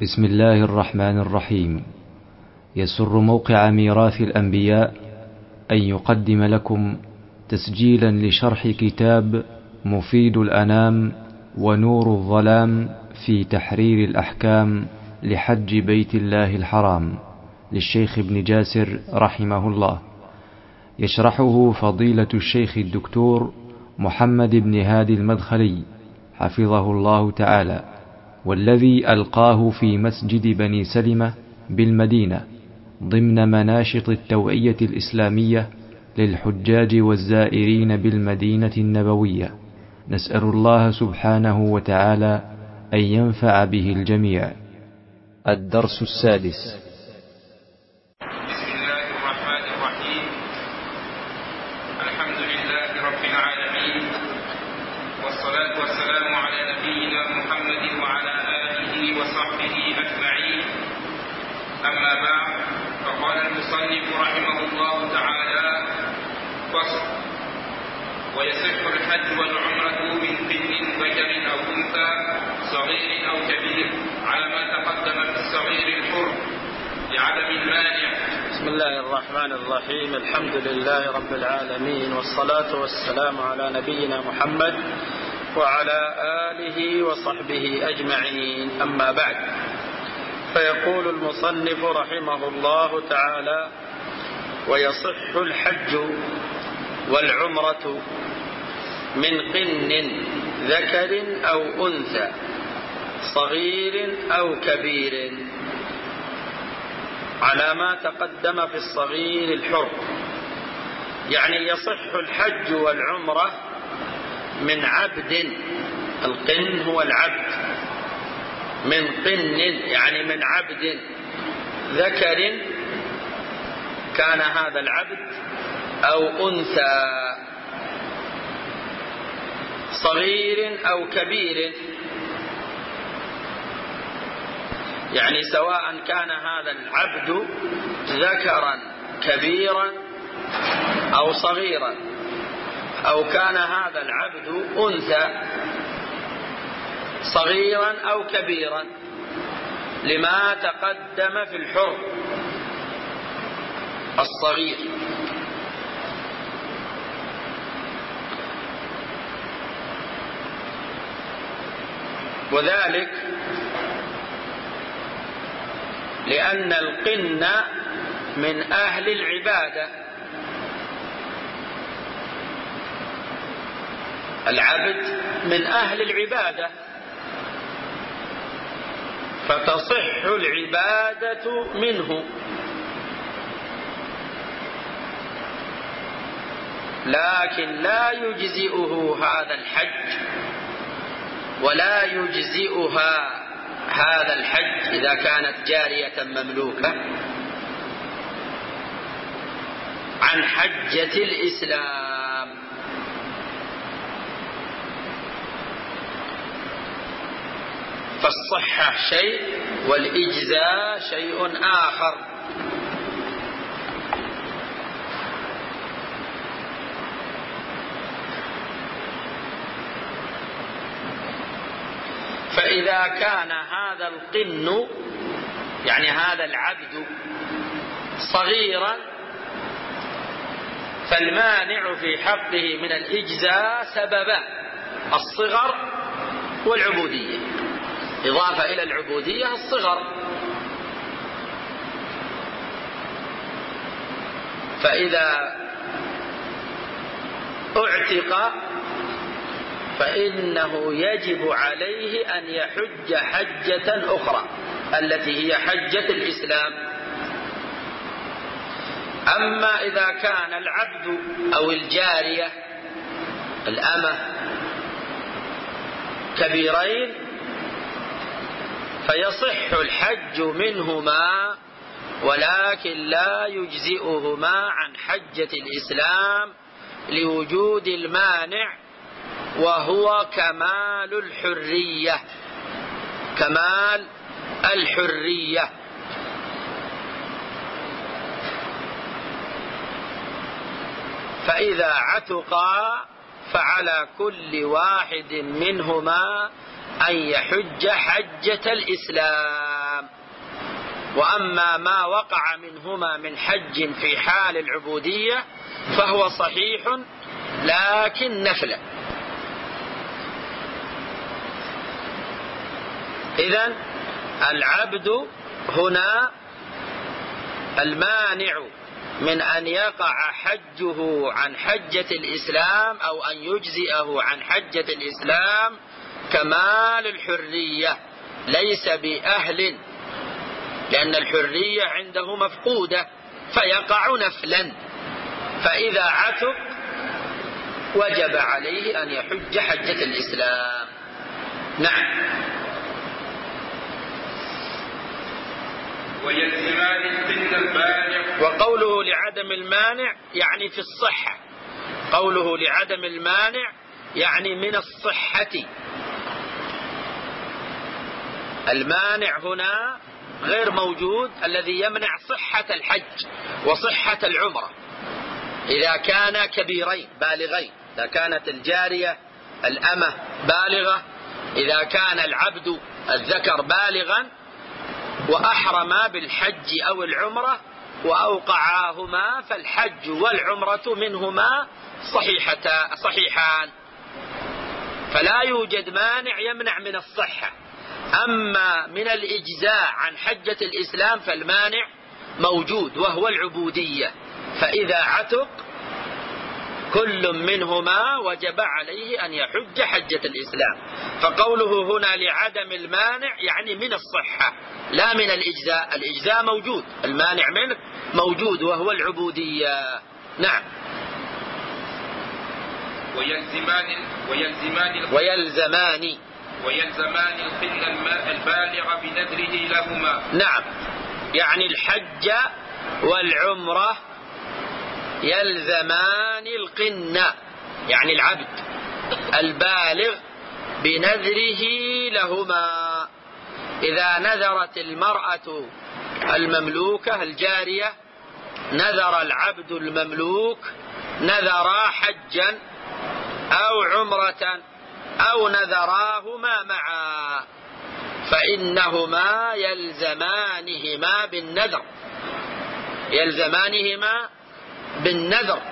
بسم الله الرحمن الرحيم. يسر موقع ميراث الأنبياء أن يقدم لكم تسجيلا لشرح كتاب مفيد الأنام ونور الظلام في تحرير الأحكام لحج بيت الله الحرام للشيخ ابن جاسر رحمه الله، يشرحه فضيلة الشيخ الدكتور محمد بن هادي المدخلي حفظه الله تعالى، والذي ألقاه في مسجد بني سلمة بالمدينة ضمن مناشط التوعية الإسلامية للحجاج والزائرين بالمدينة النبوية. نسأل الله سبحانه وتعالى أن ينفع به الجميع. الدرس السادس. بسم الله الرحمن الرحيم. الحمد لله رب العالمين، والصلاة والسلام على نبينا محمد وعلى آله وصحبه أجمعين. أما بعد، فقال المصنف رحمه الله تعالى: فصل: ويصح الحج والعمرة من طفل ذكر أو أنثى صغير أو كبير على ما تقدم في الصغير الحر لعدم المانع. بسم الله الرحمن الرحيم. الحمد لله رب العالمين، والصلاة والسلام على نبينا محمد وعلى آله وصحبه أجمعين. أما بعد، فيقول المصنف رحمه الله تعالى: ويصح الحج والعمرة من قن ذكر أو أنثى صغير أو كبير على ما تقدم في الصغير الحر. يعني يصح الحج والعمرة من عبد، القن هو العبد، من قن يعني من عبد ذكر كان هذا العبد أو أنثى، صغير أو كبير، يعني سواء كان هذا العبد ذكرا كبيرا أو صغيرا، أو كان هذا العبد أنثى صغيرا أو كبيرا، لما تقدم في الحر الصغير. وذلك لأن القن من أهل العبادة، العبد من أهل العبادة، فتصح العبادة منه، لكن لا يجزئه هذا الحج ولا يجزئها هذا الحج إذا كانت جارية مملوكة عن حجة الإسلام. فالصحة شيء والإجزاء شيء آخر. فإذا كان هذا القن يعني هذا العبد صغيرا، فالمانع في حقه من الإجزاء سببان: الصغر والعبودية، إضافة إلى العبودية الصغر. فإذا اعتق فإنه يجب عليه أن يحج حجة أخرى التي هي حجة الإسلام. أما إذا كان العبد أو الجارية الأمة كبيرين فيصح الحج منهما، ولكن لا يجزئهما عن حجة الإسلام لوجود المانع، وهو كمال الحرية، كمال الحرية. فإذا عتقا فعلى كل واحد منهما أن يحج حجة الإسلام. وأما ما وقع منهما من حج في حال العبودية فهو صحيح لكن نفلا. إذن العبد هنا المانع من أن يقع حجه عن حجة الإسلام أو أن يجزئه عن حجة الإسلام كمال الحرية، ليس بأهل، لأن الحرية عنده مفقودة فيقع نفلا، فإذا عتق وجب عليه أن يحج حجة الإسلام. نعم. ويلزمان القن البالغ. وقوله لعدم المانع يعني في الصحة، قوله لعدم المانع يعني من الصحة. المانع هنا غير موجود الذي يمنع صحة الحج وصحة العمرة إذا كان كبيرين بالغين، إذا كانت الجارية الأمة بالغة، إذا كان العبد الذكر بالغا وأحرما بالحج أو العمرة وأوقعاهما، فالحج والعمرة منهما صحيحان، فلا يوجد مانع يمنع من الصحة. أما من الإجزاء عن حجة الإسلام فالمانع موجود وهو العبودية، فإذا عتق كل منهما وجب عليه أن يحج حجة الإسلام. فقوله هنا لعدم المانع يعني من الصحة لا من الإجزاء. الإجزاء موجود، المانع منه موجود وهو العبودية. نعم. ويلزمان القن البالغ بنذره لهما. نعم، يعني الحج والعمرة يلزمان القن، يعني العبد البالغ بنذره لهما. إذا نذرت المرأة المملوكة الجارية، نذر العبد المملوك، نذرا حجا أو عمرة أو نذراهما معا، فإنهما يلزمانهما بالنذر، يلزمانهما بالنذر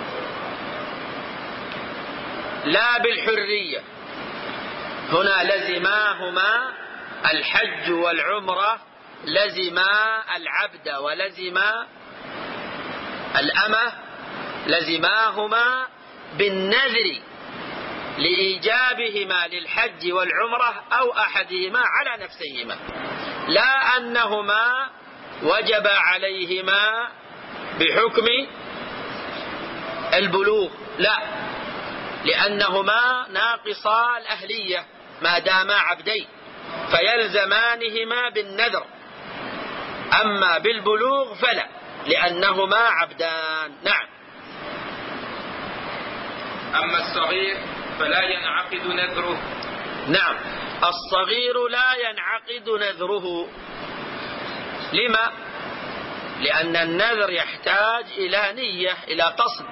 لا بالحرية. هنا لزماهما الحج والعمرة، لزما العبد ولزما الأمة، لزماهما بالنذر لإيجابهما للحج والعمرة أو أحدهما على نفسهما، لا أنهما وجب عليهما بحكم البلوغ، لا، لأنهما ناقصا الأهلية ما داما عبدين، فيلزمانهما بالنذر. أما بالبلوغ فلا، لأنهما عبدان. نعم. أما الصغير فلا ينعقد نذره. نعم، الصغير لا ينعقد نذره. لما؟ لأن النذر يحتاج إلى نية، إلى قصد،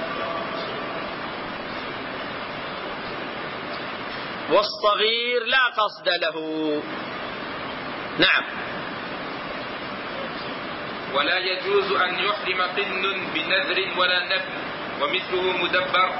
والصغير لا قصد له. نعم. ولا يجوز أن يحرم قن بنذر ولا نفل، ومثله مدبر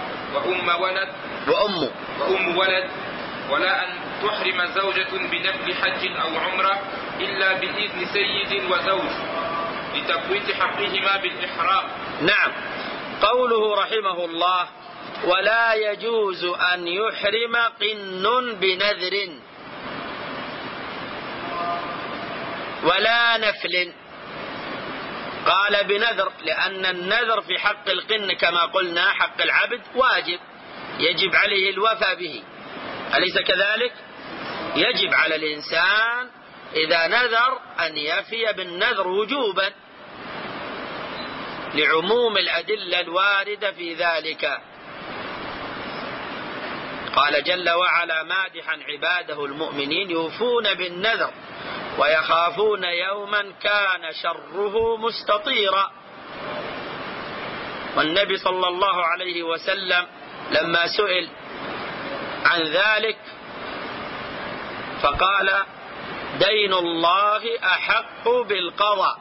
وأم ولد، ولا أن تحرم زوجة بنفل حج أو عمرة إلا بإذن سيد وزوج لتفويت حقهما بالإحرام. نعم. قوله رحمه الله ولا يجوز أن يحرم قن بنذر ولا نفل، قال بنذر لأن النذر في حق القن كما قلنا حق العبد واجب، يجب عليه الوفاء به، أليس كذلك؟ يجب على الإنسان إذا نذر أن يفي بالنذر وجوبا لعموم الأدلة الواردة في ذلك. قال جل وعلا مادحا عباده المؤمنين يوفون بالنذر ويخافون يوما كان شره مستطيرا. والنبي صلى الله عليه وسلم لما سئل عن ذلك فقال دين الله أحق بالقضاء،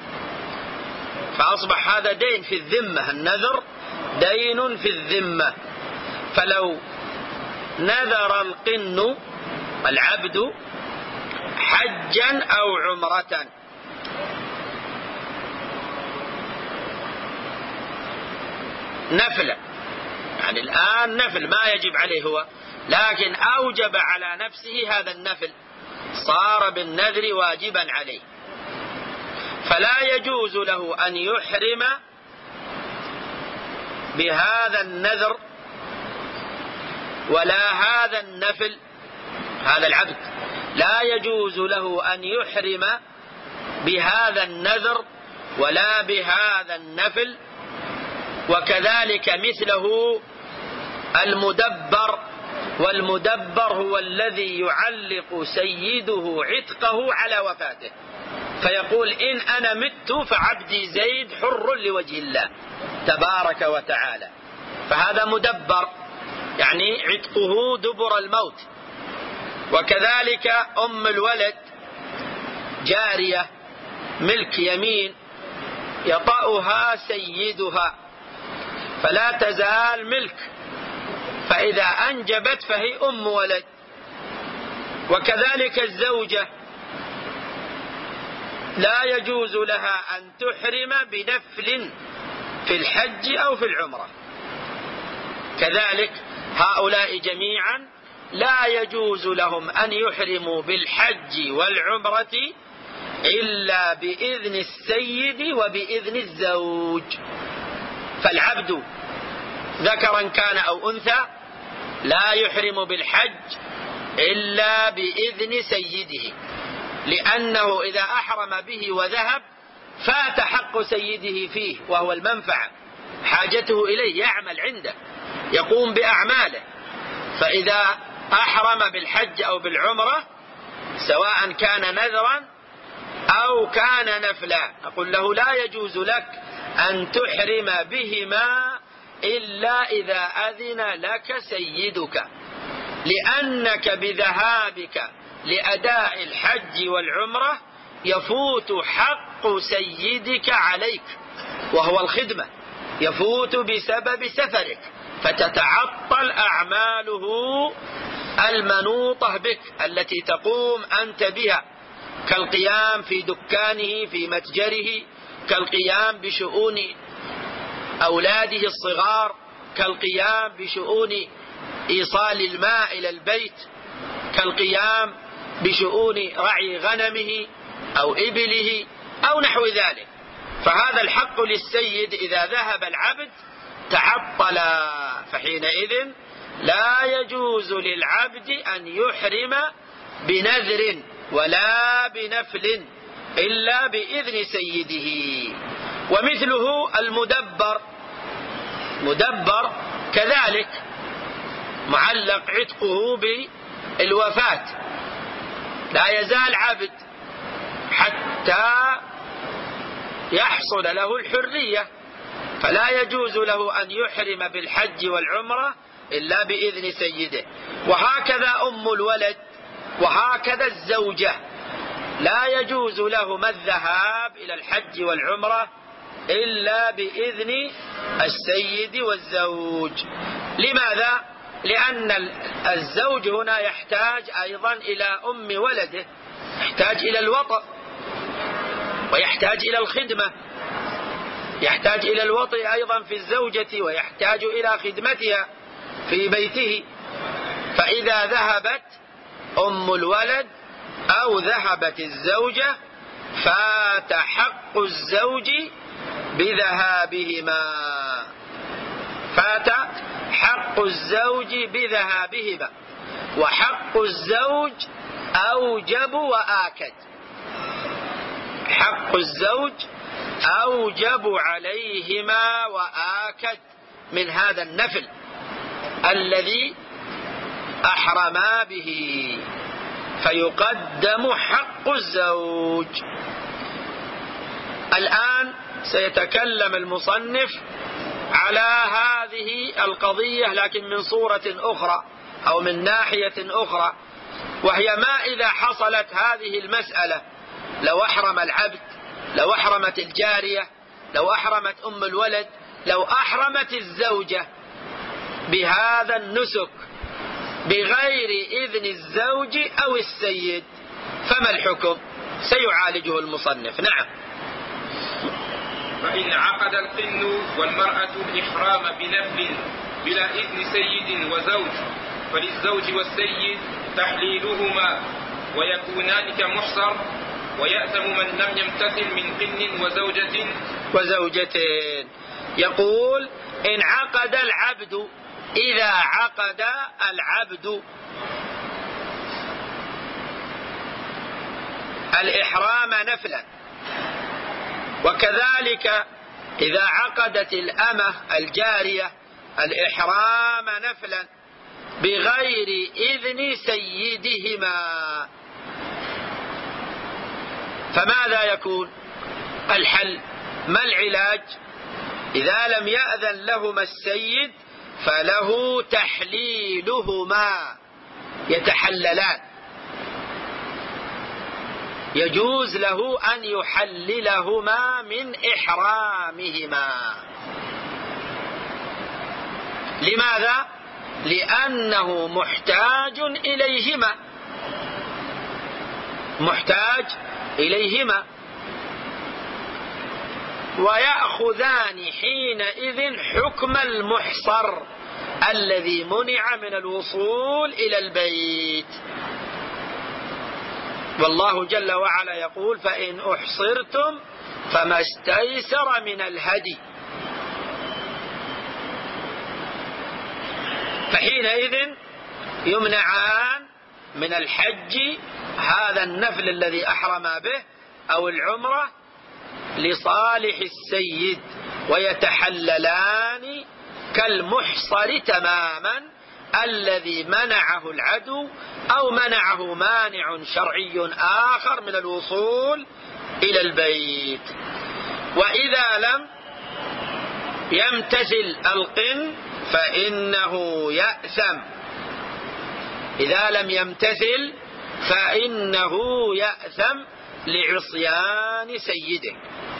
فأصبح هذا دين في الذمة، النذر دين في الذمة. فلو نذر القن العبد حجا أو عمرة نفلا، يعني الآن نفل ما يجب عليه هو، لكن أوجب على نفسه هذا النفل، صار بالنذر واجبا عليه، فلا يجوز له أن يحرم بهذا النذر ولا هذا النفل. هذا العبد لا يجوز له أن يحرم بهذا النذر ولا بهذا النفل. وكذلك مثله المدبر، والمدبر هو الذي يعلق سيده عتقه على وفاته، فيقول إن أنا مت فعبدي زيد حر لوجه الله تبارك وتعالى، فهذا مدبر، يعني عتقه دبر الموت. وكذلك أم الولد جارية ملك يمين يطأها سيدها فلا تزال ملك، فإذا أنجبت فهي أم ولد. وكذلك الزوجة لا يجوز لها أن تحرم بنفل في الحج أو في العمرة، كذلك هؤلاء جميعا لا يجوز لهم أن يحرموا بالحج والعمرة إلا بإذن السيد وبإذن الزوج. فالعبد ذكرا كان أو أنثى لا يحرم بالحج إلا بإذن سيده، لأنه إذا أحرم به وذهب فات حق سيده فيه، وهو المنفعة، حاجته إليه، يعمل عنده، يقوم بأعماله. فإذا أحرم بالحج أو بالعمرة سواء كان نذرا أو كان نفلا، نقول له لا يجوز لك أن تحرم بهما إلا إذا أذن لك سيدك، لأنك بذهابك لأداء الحج والعمرة يفوت حق سيدك عليك، وهو الخدمة، يفوت بسبب سفرك، فتتعطل أعماله المنوطة بك التي تقوم أنت بها، كالقيام في دكانه في متجره، كالقيام بشؤون أولاده الصغار، كالقيام بشؤون إيصال الماء إلى البيت، كالقيام بشؤون رعي غنمه أو إبله أو نحو ذلك. فهذا الحق للسيد إذا ذهب العبد تعطل، فحينئذ لا يجوز للعبد أن يحرم بنذر ولا بنفل إلا بإذن سيده. ومثله المدبر، مدبر كذلك معلق عتقه بالوفاة، لا يزال عبد حتى يحصل له الحرية، فلا يجوز له أن يحرم بالحج والعمرة إلا بإذن سيده. وهكذا أم الولد، وهكذا الزوجة لا يجوز لهما الذهاب إلى الحج والعمرة إلا بإذن السيد والزوج. لماذا؟ لأن الزوج هنا يحتاج أيضا إلى أم ولده، يحتاج إلى الوطء ويحتاج إلى الخدمة، يحتاج إلى الوطء أيضا في الزوجة ويحتاج إلى خدمتها في بيته. فإذا ذهبت أم الولد أو ذهبت الزوجة فات حق الزوج بذهابهما، فات حق الزوج بذهابهما، وحق الزوج أوجب وآكد، حق الزوج أوجب عليهما وآكد من هذا النفل الذي أحرما به، فيقدم حق الزوج. الآن سيتكلم المصنف على هذه القضية لكن من صورة أخرى أو من ناحية أخرى، وهي ما إذا حصلت هذه المسألة، لو أحرم العبد، لو أحرمت الجارية، لو أحرمت أم الولد، لو أحرمت الزوجة بهذا النسك بغير إذن الزوج أو السيد، فما الحكم؟ سيعالجه المصنف. نعم. فإن عقد القن والمرأة الإحرام بنفل بلا إذن سيد وزوج، فللزوج والسيد تحليلهما ويكونان كمحصر، ويأثم من لم يمتثل من قن وزوجتين. يقول إن عقد العبد، إذا عقد العبد الإحرام نفلا، وكذلك إذا عقدت الأمة الجارية الإحرام نفلا بغير إذن سيدهما، فماذا يكون الحل؟ ما العلاج؟ إذا لم يأذن لهما السيد فله تحليلهما، يتحللان، يجوز له أن يحللهما من إحرامهما. لماذا؟ لأنه محتاج إليهما، محتاج إليهما، ويأخذان حينئذ حكم المحصر الذي منع من الوصول إلى البيت. والله جل وعلا يقول فإن أحصرتم فما استيسر من الهدي، فحينئذ يمنعان من الحج هذا النفل الذي أحرم به أو العمرة لصالح السيد، ويتحللان كالمحصر تماما الذي منعه العدو أو منعه مانع شرعي آخر من الوصول إلى البيت. وإذا لم يمتثل القن فإنه يأثم، إذا لم يمتثل فإنه يأثم لعصيان سيده.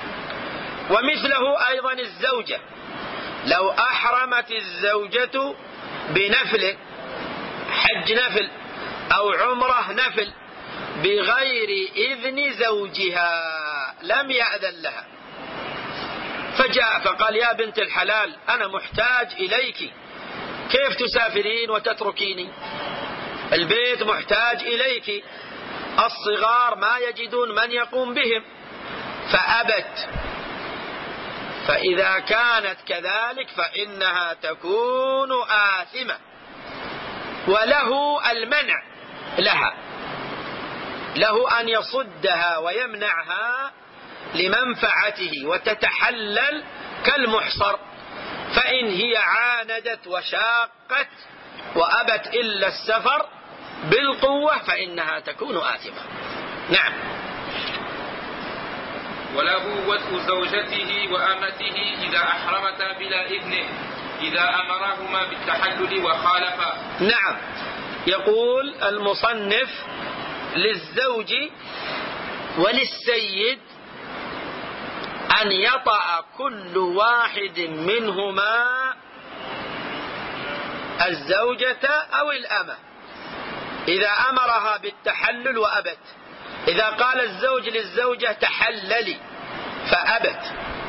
ومثله أيضا الزوجة، لو أحرمت الزوجة بنفل، حج نفل أو عمره نفل بغير إذن زوجها، لم يأذن لها، فجاء فقال يا بنت الحلال أنا محتاج إليك، كيف تسافرين وتتركيني؟ البيت محتاج إليك، الصغار ما يجدون من يقوم بهم، فأبت. فإذا كانت كذلك فإنها تكون آثمة، وله المنع لها، له أن يصدها ويمنعها لمنفعته وتتحلل كالمحصر. فإن هي عاندت وشاقت وأبت إلا السفر بالقوة فإنها تكون آثمة. نعم. وله وطء زوجته وأمته إذا أحرمتا بلا إذنه إذا أمرهما بالتحلل وخالفا. نعم. يقول المصنف للزوج وللسيد أن يطأ كل واحد منهما الزوجة أو الأمة إذا أمرها بالتحلل وأبت. إذا قال الزوج للزوجة تحللي فأبت،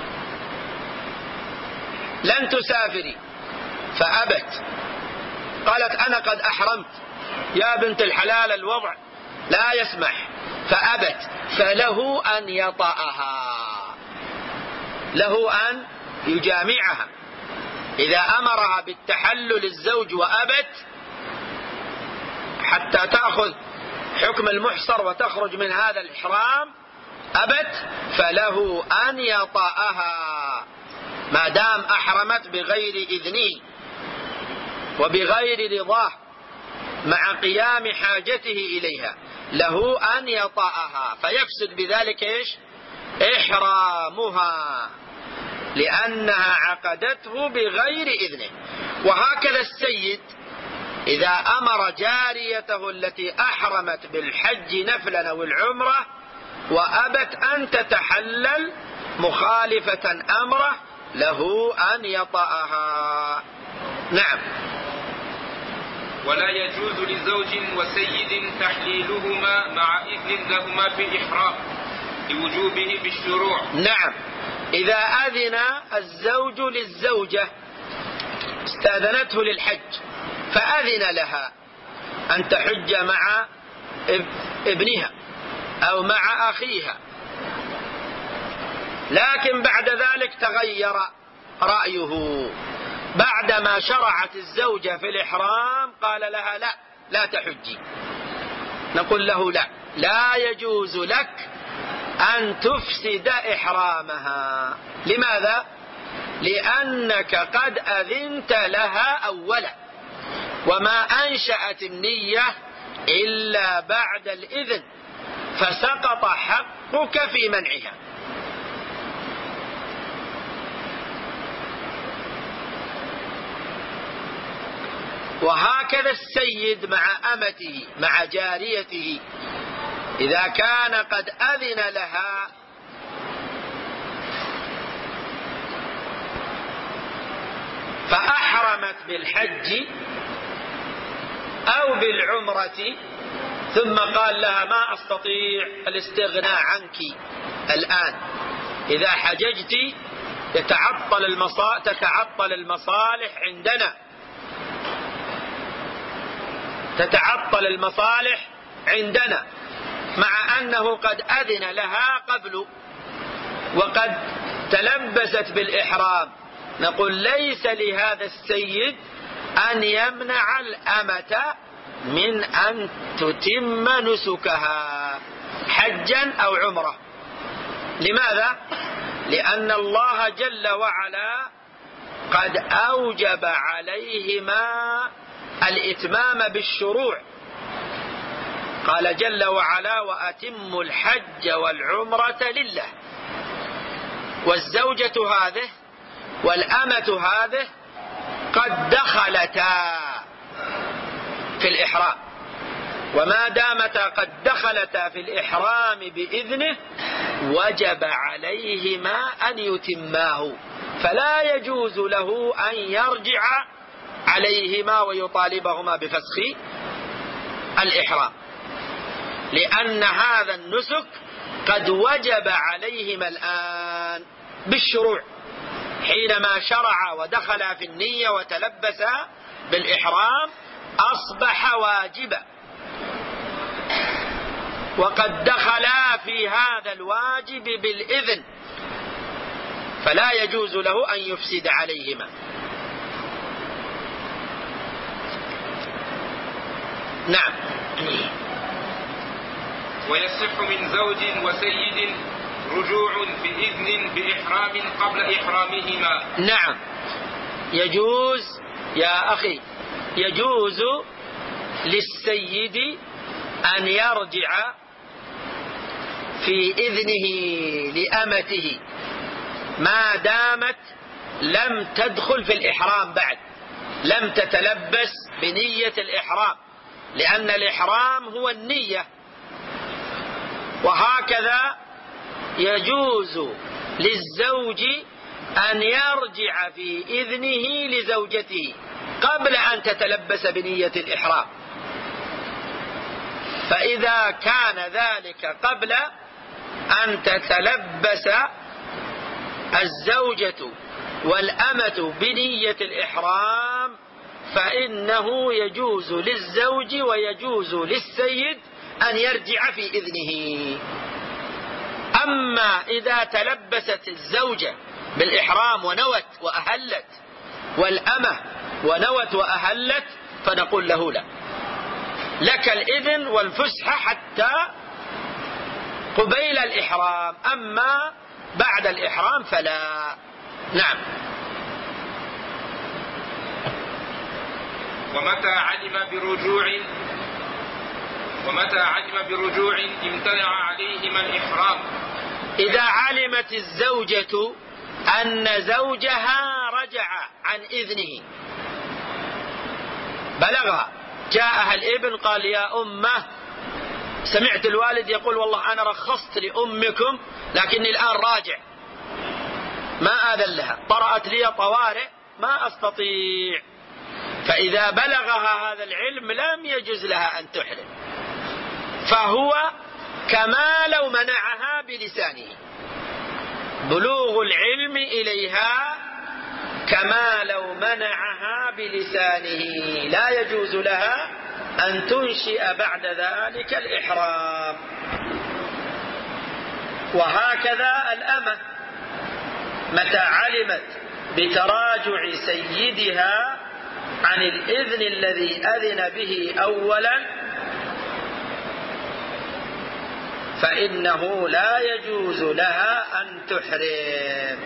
لن تسافري فأبت، قالت أنا قد أحرمت يا بنت الحلال الوضع لا يسمح فأبت، فله أن يطأها، له أن يجامعها. إذا أمرها بالتحلل الزوج وأبت حتى تأخذ حكم المحصر وتخرج من هذا الإحرام أبت، فله أن يطأها ما دام أحرمت بغير إذنه وبغير رضاه مع قيام حاجته إليها، له أن يطأها، فيفسد بذلك إيش؟ إحرامها، لأنها عقدته بغير إذنه. وهكذا السيد إذا أمر جاريته التي أحرمت بالحج نفلا أو العمرة وأبت أن تتحلل مخالفة أمره له أن يطأها. نعم. ولا يجوز لزوج وسيد تحليلهما مع إذن لهما في الإحرام لوجوبه بالشروع. نعم. إذا أذن الزوج للزوجة استأذنته للحج فأذن لها أن تحج مع ابنها أو مع أخيها، لكن بعد ذلك تغير رأيه بعدما شرعت الزوجة في الإحرام، قال لها لا تحجي. نقول له لا يجوز لك أن تفسد إحرامها. لماذا؟ لأنك قد أذنت لها أولا، وما أنشأت النية إلا بعد الإذن، فسقط حقك في منعها. وهكذا السيد مع أمته مع جاريته إذا كان قد أذن لها فأحرمت بالحج أو بالعمرة ثم قال لها ما أستطيع الاستغناء عنك الآن، إذا حججت تتعطل المصالح عندنا، تتعطل المصالح عندنا، مع أنه قد أذن لها قبل وقد تلبست بالإحرام. نقول ليس لهذا السيد أن يمنع الأمة من أن تتم نسكها حجا أو عمرة. لماذا؟ لأن الله جل وعلا قد أوجب عليهما الإتمام بالشروع، قال جل وعلا وأتموا الحج والعمرة لله. والزوجة هذه والأمة هذه قد دخلتا في الإحرام، وما دامتا قد دخلتا في الإحرام بإذنه وجب عليهما أن يتماه، فلا يجوز له أن يرجع عليهما ويطالبهما بفسخ الإحرام، لأن هذا النسك قد وجب عليهما الآن بالشروع، حينما شرع ودخل في النية وتلبس بالإحرام أصبح واجبا، وقد دخلا في هذا الواجب بالإذن، فلا يجوز له أن يفسد عليهما. نعم. ويصح من زوج وسيد رجوع بإذن بإحرام قبل إحرامهما. نعم، يجوز يا أخي، يجوز للسيد أن يرجع في إذنه لأمته ما دامت لم تدخل في الإحرام بعد، لم تتلبس بنية الإحرام، لأن الإحرام هو النية. وهكذا يجوز للزوج أن يرجع في إذنه لزوجته قبل أن تتلبس بنية الإحرام، فإذا كان ذلك قبل أن تتلبس الزوجة والأمة بنية الإحرام فإنه يجوز للزوج ويجوز للسيد أن يرجع في إذنه. أما إذا تلبست الزوجة بالإحرام ونوت وأهلت والأمة ونوت وأهلت فنقول له لا، لك الإذن والفسحة حتى قبيل الإحرام، أما بعد الإحرام فلا. نعم. ومتى علم برجوع امتنع عليهما الإحرام. إذا علمت الزوجة أن زوجها رجع عن إذنه، بلغها جاءها الابن قال يا أمه سمعت الوالد يقول والله أنا رخصت لأمكم لكني الآن راجع ما آذن لها، طرأت لي طوارئ ما أستطيع. فإذا بلغها هذا العلم لم يجوز لها أن تحرم، فهو كما لو منعها بلسانه. بلوغ العلم إليها كما لو منعها بلسانه، لا يجوز لها أن تنشئ بعد ذلك الإحرام. وهكذا الأمة متى علمت بتراجع سيدها عن الإذن الذي أذن به أولا فإنه لا يجوز لها أن تحرم.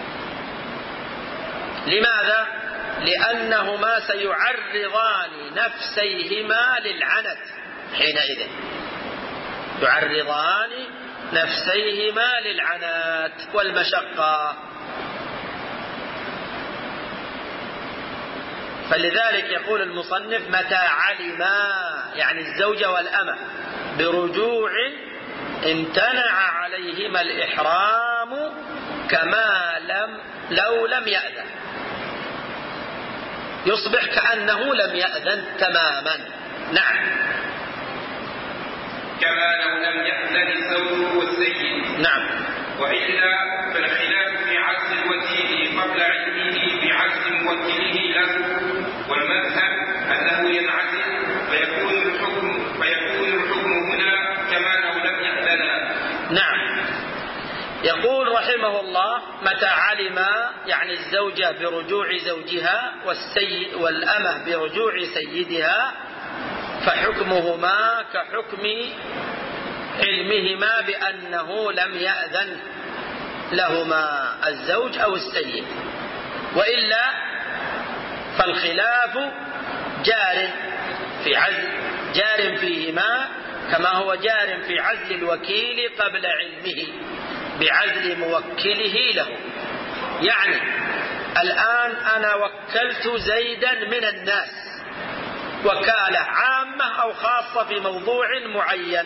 لماذا؟ لأنهما سيعرضان نفسيهما للعنت حينئذ، يعرضان نفسيهما للعنات والمشقة. فلذلك يقول المصنف متى علما، يعني الزوجة والأمة، برجوع امتنع عليهما الإحرام كما لو لم يأذن، يصبح كأنه لم يأذن تماما. نعم. كما لو لم يأذن الزوج والسيد. نعم. وإلا فالخلاف في عزل الوكيل قبل علمه بعزل موكله له، والمذهب أنه ينعزل فيكون الحكم هنا كما لو لم يأذن. نعم. يقول رحمه الله متى علم، يعني الزوجة برجوع زوجها والأمة برجوع سيدها، فحكمهما كحكم علمهما بأنه لم يأذن لهما الزوج أو السيد. وإلا فالخلاف جار فيهما كما هو جار في عزل الوكيل قبل علمه بعزل موكله له. يعني الآن أنا وكلت زيدا من الناس وكالة عامة أو خاصة في موضوع معين،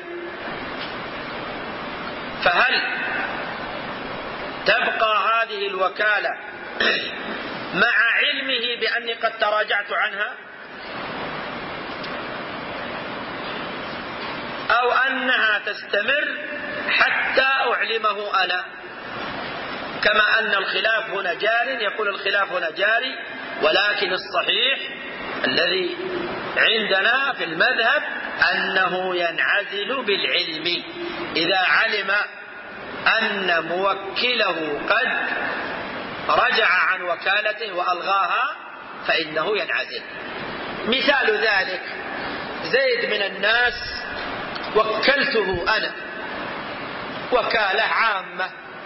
فهل تبقى هذه الوكالة مع علمه بأني قد تراجعت عنها، أو أنها تستمر حتى أعلمه أنا؟ كما أن الخلاف هنا جار، يقول الخلاف هنا جاري، ولكن الصحيح الذي عندنا في المذهب أنه ينعزل بالعلم. إذا علم أن موكله قد رجع عن وكالته وألغاها فإنه ينعزل. مثال ذلك زيد من الناس وكلته أنا وكالة عامة،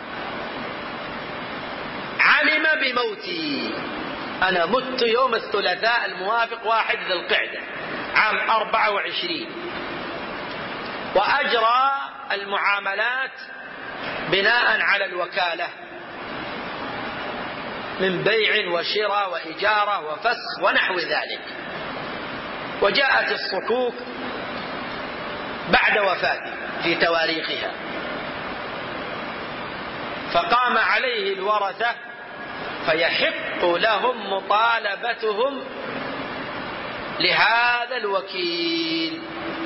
علم بموتي، أنا مت يوم الثلاثاء الموافق 1 ذي القعدة عام 24، وأجرى المعاملات بناء على الوكالة من بيع وشراء وإجارة وفسخ ونحو ذلك، وجاءت الصكوك بعد وفاته في تواريخها، فقام عليه الورثة فيحق لهم مطالبتهم لهذا الوكيل.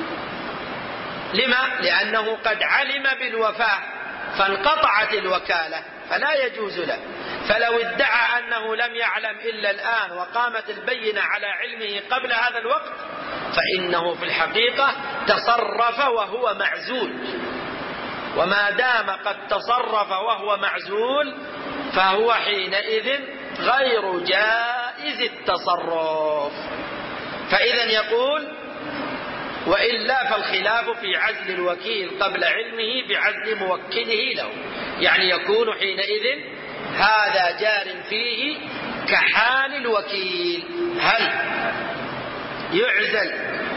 لما؟ لأنه قد علم بالوفاة فانقطعت الوكالة فلا يجوز له. فلو ادعى أنه لم يعلم إلا الآن وقامت البينة على علمه قبل هذا الوقت فإنه في الحقيقة تصرف وهو معزول، وما دام قد تصرف وهو معزول فهو حينئذ غير جائز التصرف. فإذا يقول وإلا فالخلاف في عزل الوكيل قبل علمه بعزل موكله له، يعني يكون حينئذ هذا جار فيه كحال الوكيل، هل يعزل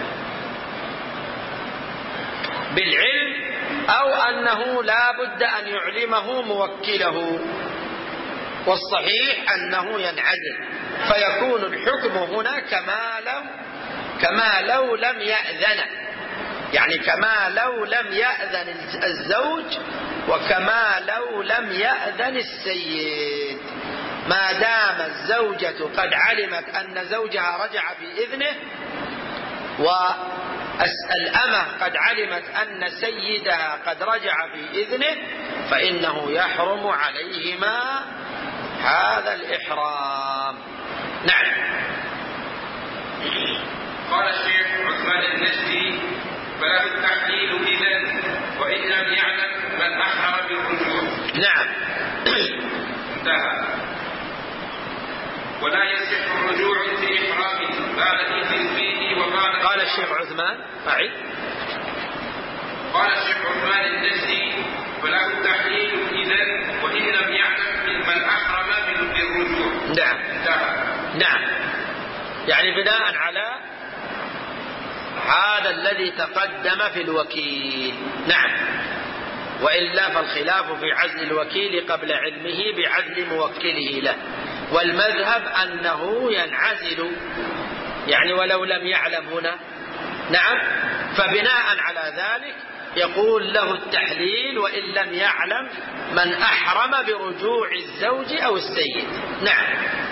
بالعلم أو أنه لا بد أن يعلمه موكله؟ والصحيح أنه ينعزل، فيكون الحكم هنا كما لو لم يأذن، يعني كما لو لم يأذن الزوج وكما لو لم يأذن السيد. ما دام الزوجة قد علمت أن زوجها رجع بإذنه والأمة قد علمت أن سيدها قد رجع بإذنه فإنه يحرم عليهما هذا الإحرام. نعم. قال الشيخ عثمان النجدي: فله التحليل إذن وإن لم يعلم من أحرم بالرجوع. نعم. انتهى. ولا يصح الرجوع في إحرام بعد إذن فيه وبعد. قال الشيخ عثمان أعيد. قال الشيخ عثمان النجدي: فله التحليل إذن وإن لم يعلم من أحرم بالرجوع. نعم. انتهى. نعم، يعني بناء على هذا الذي تقدم في الوكيل. نعم. وإلا فالخلاف في عزل الوكيل قبل علمه بعزل موكله له، والمذهب أنه ينعزل، يعني ولو لم يعلم هنا. نعم. فبناء على ذلك يقول له التحليل وإن لم يعلم من أحرم برجوع الزوج أو السيد. نعم.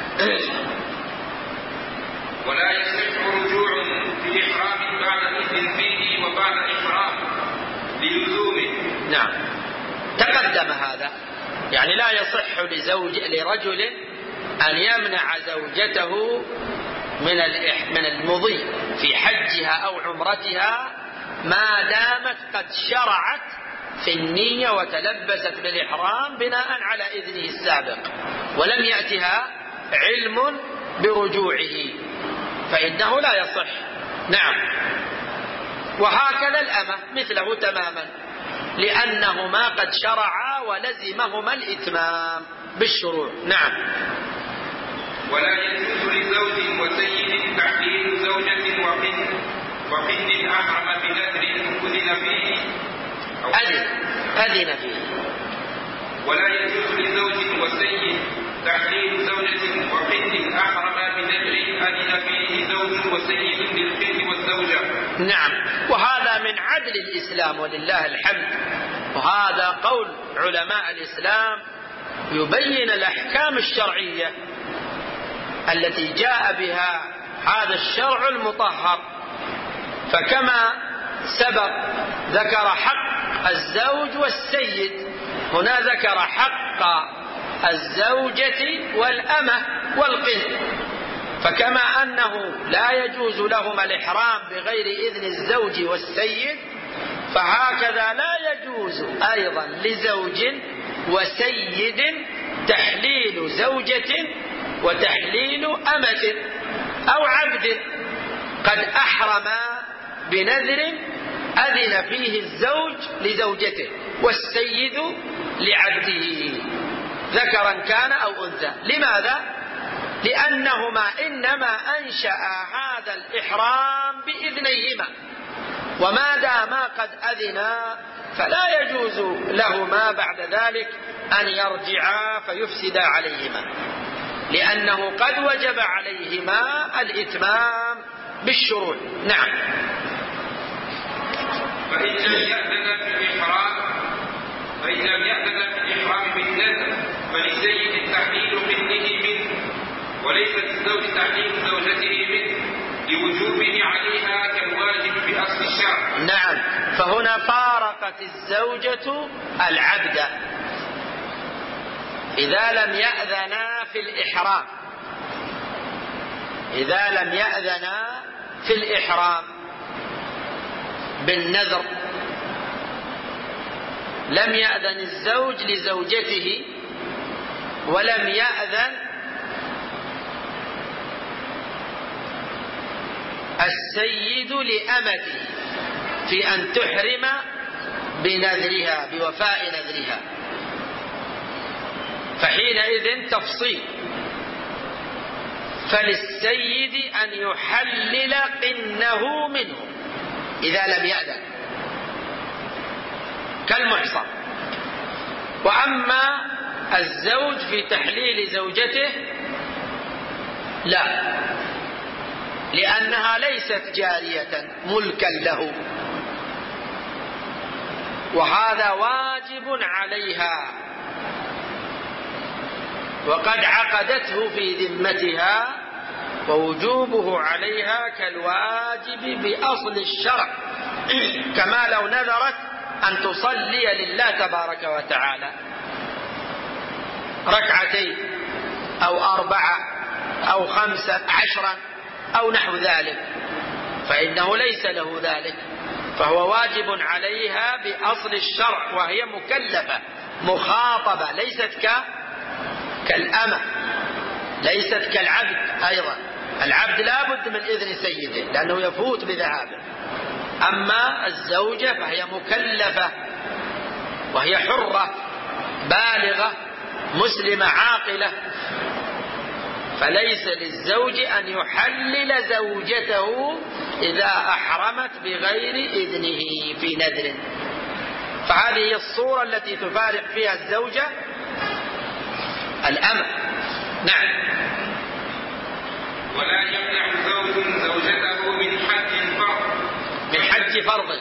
ولا يصح رجوع في إحرام بعد إذن فيه وبعد إحرام للزومه. نعم، تقدم هذا. يعني لا يصح لرجل أن يمنع زوجته من المضي في حجها أو عمرتها ما دامت قد شرعت في النية وتلبست بالإحرام بناء على إذنه السابق ولم يأتها علم برجوعه، فإنه لا يصح. نعم. وهكذا الأمة مثله تماما، لأنهما قد شرعا ولزمهما الإتمام بالشروع. نعم. ولا يجوز لزوج وسيد تحليل زوجة وقن أحرم بنذر أذن فيه أذن فيه. ولا يجوز لزوج وسيد تحليل زوجة وقن أحرم بنذر أذن فيه زوج وسيد للقن والزوجة. نعم. وهذا من عدل الإسلام ولله الحمد، وهذا قول علماء الإسلام يبين الأحكام الشرعية التي جاء بها هذا الشرع المطهر. فكما سبق ذكر حق الزوج والسيد، هنا ذكر حق الزوجة والأمة والقن. فكما أنه لا يجوز لهما الإحرام بغير إذن الزوج والسيد، فهكذا لا يجوز أيضا لزوج وسيد تحليل زوجة وتحليل أمة أو عبد قد أحرم بنذر أذن فيه الزوج لزوجته والسيد لعبده ذكرا كان أو أنثى. لماذا؟ لأنهما إنما أنشأ هذا الإحرام بإذنيهما، وما داما قد أذنا فلا يجوز لهما بعد ذلك أن يرجعا فيفسدا عليهما، لأنه قد وجب عليهما الإتمام بالشروع. نعم. فإن لم يأذن في الإحرام بالنذر فللسيد التحليل قنه منه، وليس للزوج تحليل زوجته منه لوجوبه عليها كالواجب بأصل الشرع. نعم. فهنا فارقت الزوجة العبد إذا لم يأذنا في الإحرام، إذا لم يأذنا في الإحرام بالنذر، لم يأذن الزوج لزوجته ولم يأذن السيد لأمته في أن تحرم بنذرها بوفاء نذرها، فحينئذ تفصيل. فللسيد أن يحلل قنه منه إذا لم يأذن كالمحصن. وأما الزوج في تحليل زوجته لا، لأنها ليست جارية ملكا له، وهذا واجب عليها وقد عقدته في ذمتها، ووجوبه عليها كالواجب بأصل الشرع، كما لو نذرت أن تصلي لله تبارك وتعالى ركعتين أو 4 أو 15 أو نحو ذلك، فإنه ليس له ذلك، فهو واجب عليها بأصل الشرع، وهي مكلفة مخاطبة، ليست كالأمة، ليست كالعبد. أيضا العبد لا بد من إذن سيده لأنه يفوت بذهابه، أما الزوجة فهي مكلفة وهي حرة بالغة مسلمة عاقلة، فليس للزوج أن يحلل زوجته إذا أحرمت بغير إذنه في نذر. فهذه هي الصورة التي تفارق فيها الزوجة الأمة. نعم. ولا يمنع زوج زوجته من حج فرض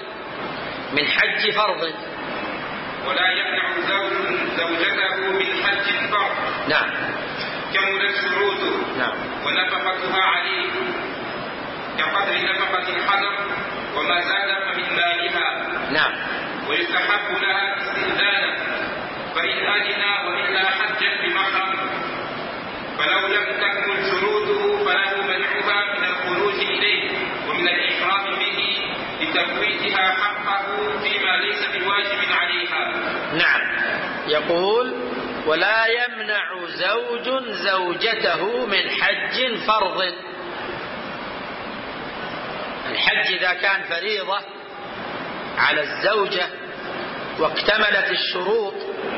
ولا يمنع زوج زوجته من حج فرض. نعم. كملت شروطه. نعم. ونفقتها عليه كقدر نفقة الحضر وما زاد فمن مالها. نعم. ويستحب لها استئذانا فإن أذن وإلا حجت بمحرم، فلو لم تكمل شروطه فله منعها من الخروج إليه ومن الإحرام به لتفويتها حقه فيما ليس بواجب عليها. نعم. يقول ولا يمنع زوج زوجته من حج فرض. الحج إذا كان فريضة على الزوجة واكتملت الشروط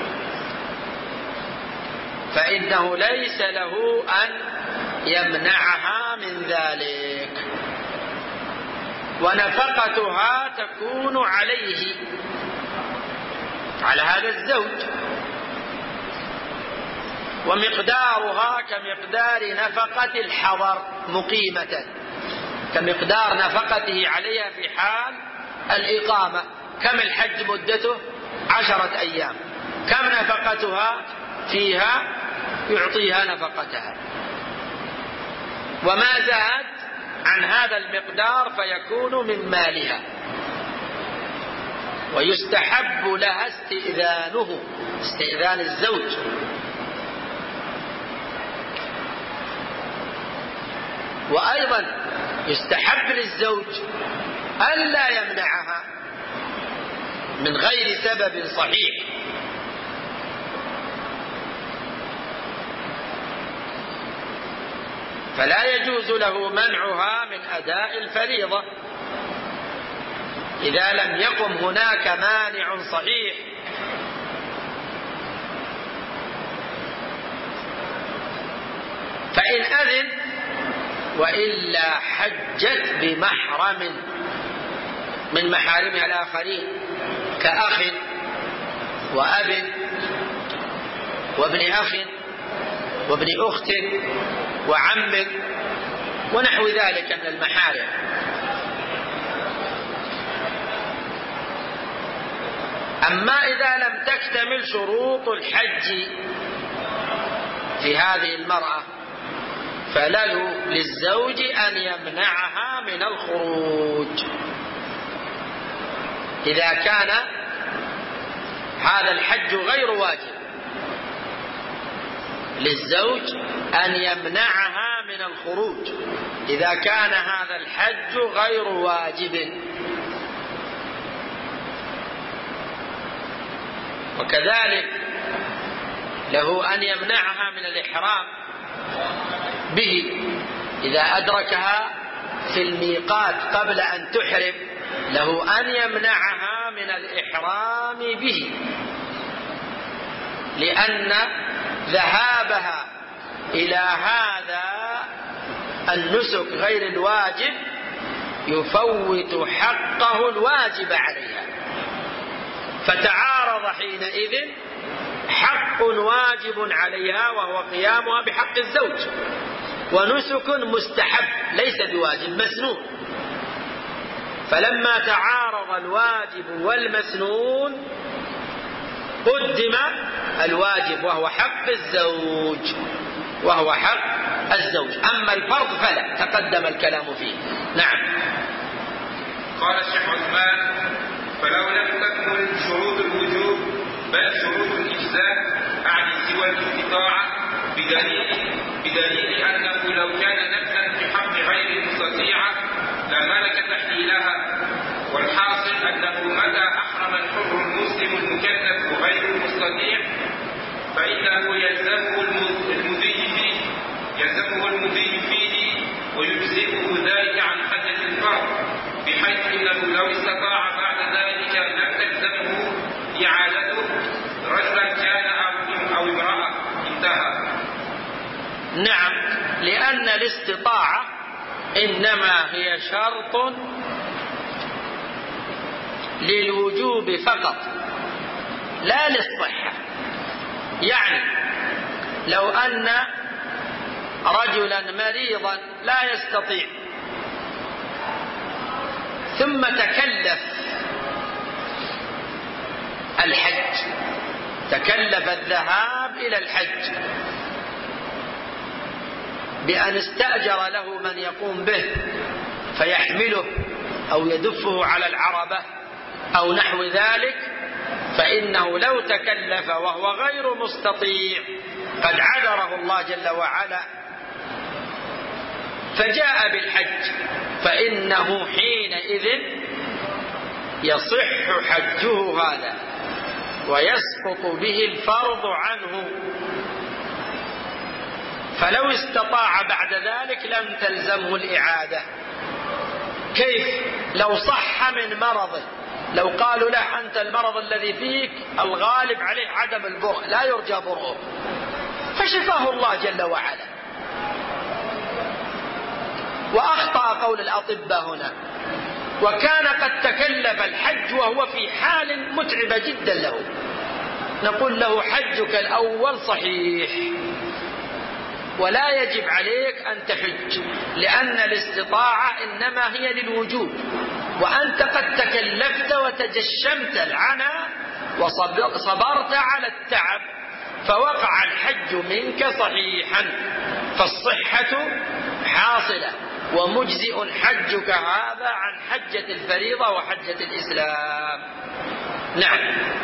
فإنه ليس له أن يمنعها من ذلك، ونفقتها تكون عليه، على هذا الزوج، ومقدارها كمقدار نفقة الحضر مقيمة، كمقدار نفقته عليها في حال الإقامة. كم الحج مدته؟ 10 أيام، كم نفقتها فيها؟ يعطيها نفقتها، وما زاد عن هذا المقدار فيكون من مالها. ويستحب لها استئذانه، استئذان الزوج، وأيضا يستحب للزوج ألا يمنعها من غير سبب صحيح، فلا يجوز له منعها من أداء الفريضة إذا لم يقم هناك مانع صحيح. فإن أذن وإلا حجت بمحرم من محارمها الآخرين كأخ وأب وابن أخ وابن أخت وعم ونحو ذلك من المحارم. أما إذا لم تكتمل شروط الحج في هذه المرأة فله للزوج أن يمنعها من الخروج إذا كان هذا الحج غير واجب، للزوج أن يمنعها من الخروج إذا كان هذا الحج غير واجب. وكذلك له أن يمنعها من الإحرام به إذا أدركها في الميقات قبل أن تحرم، له أن يمنعها من الإحرام به، لأن ذهابها إلى هذا النسك غير الواجب يفوت حقه الواجب عليها، فتعارض حينئذ حق واجب عليها وهو قيامها بحق الزوج، ونسك مستحب ليس بواجب، مسنون. فلما تعارض الواجب والمسنون قدم الواجب وهو حق الزوج، أما الفرض فلا، تقدم الكلام فيه. نعم. قال الشيخ عثمان: فلو لم تكمل شروط الوجوب بل شروط الإجزاء أعني سوى الاستطاعة، بدليل أنه لو كان نفسا في حق غير المستطيعة لملك تحليلها. والحاصل أنه متى أحرم الحر المسلم المكلف غير المستطيع فإنه يلزمه المضي فيه ويجزئه ذلك عن حدة الفرض، بحيث أنه لو استطاع بعد ذلك لم تلزمه إعادته رجلا كان أو امرأة. انتهى. نعم، لأن الاستطاعة إنما هي شرط للوجوب فقط لا للصحة. يعني لو أن رجلا مريضا لا يستطيع ثم تكلف الحج، تكلف الذهاب إلى الحج بأن استأجر له من يقوم به فيحمله أو يدفه على العربة أو نحو ذلك، فإنه لو تكلف وهو غير مستطيع قد عذره الله جل وعلا فجاء بالحج، فإنه حينئذ يصح حجه هذا ويسقط به الفرض عنه. فلو استطاع بعد ذلك لم تلزمه الإعادة. كيف؟ لو صح من مرضه، لو قالوا له أنت المرض الذي فيك الغالب عليه عدم البرء، لا يرجى برؤه، فشفاه الله جل وعلا. وأخطأ قول الأطباء هنا، وكان قد تكلف الحج وهو في حال متعبة جدا له، نقول له حجك الأول صحيح ولا يجب عليك أن تحج، لأن الاستطاعة إنما هي للوجوب، وأنت قد تكلفت وتجشمت العناء وصبرت على التعب فوقع الحج منك صحيحا، فالصحة حاصلة ومجزئ حجك هذا عن حجة الفريضة وحجة الإسلام. نعم.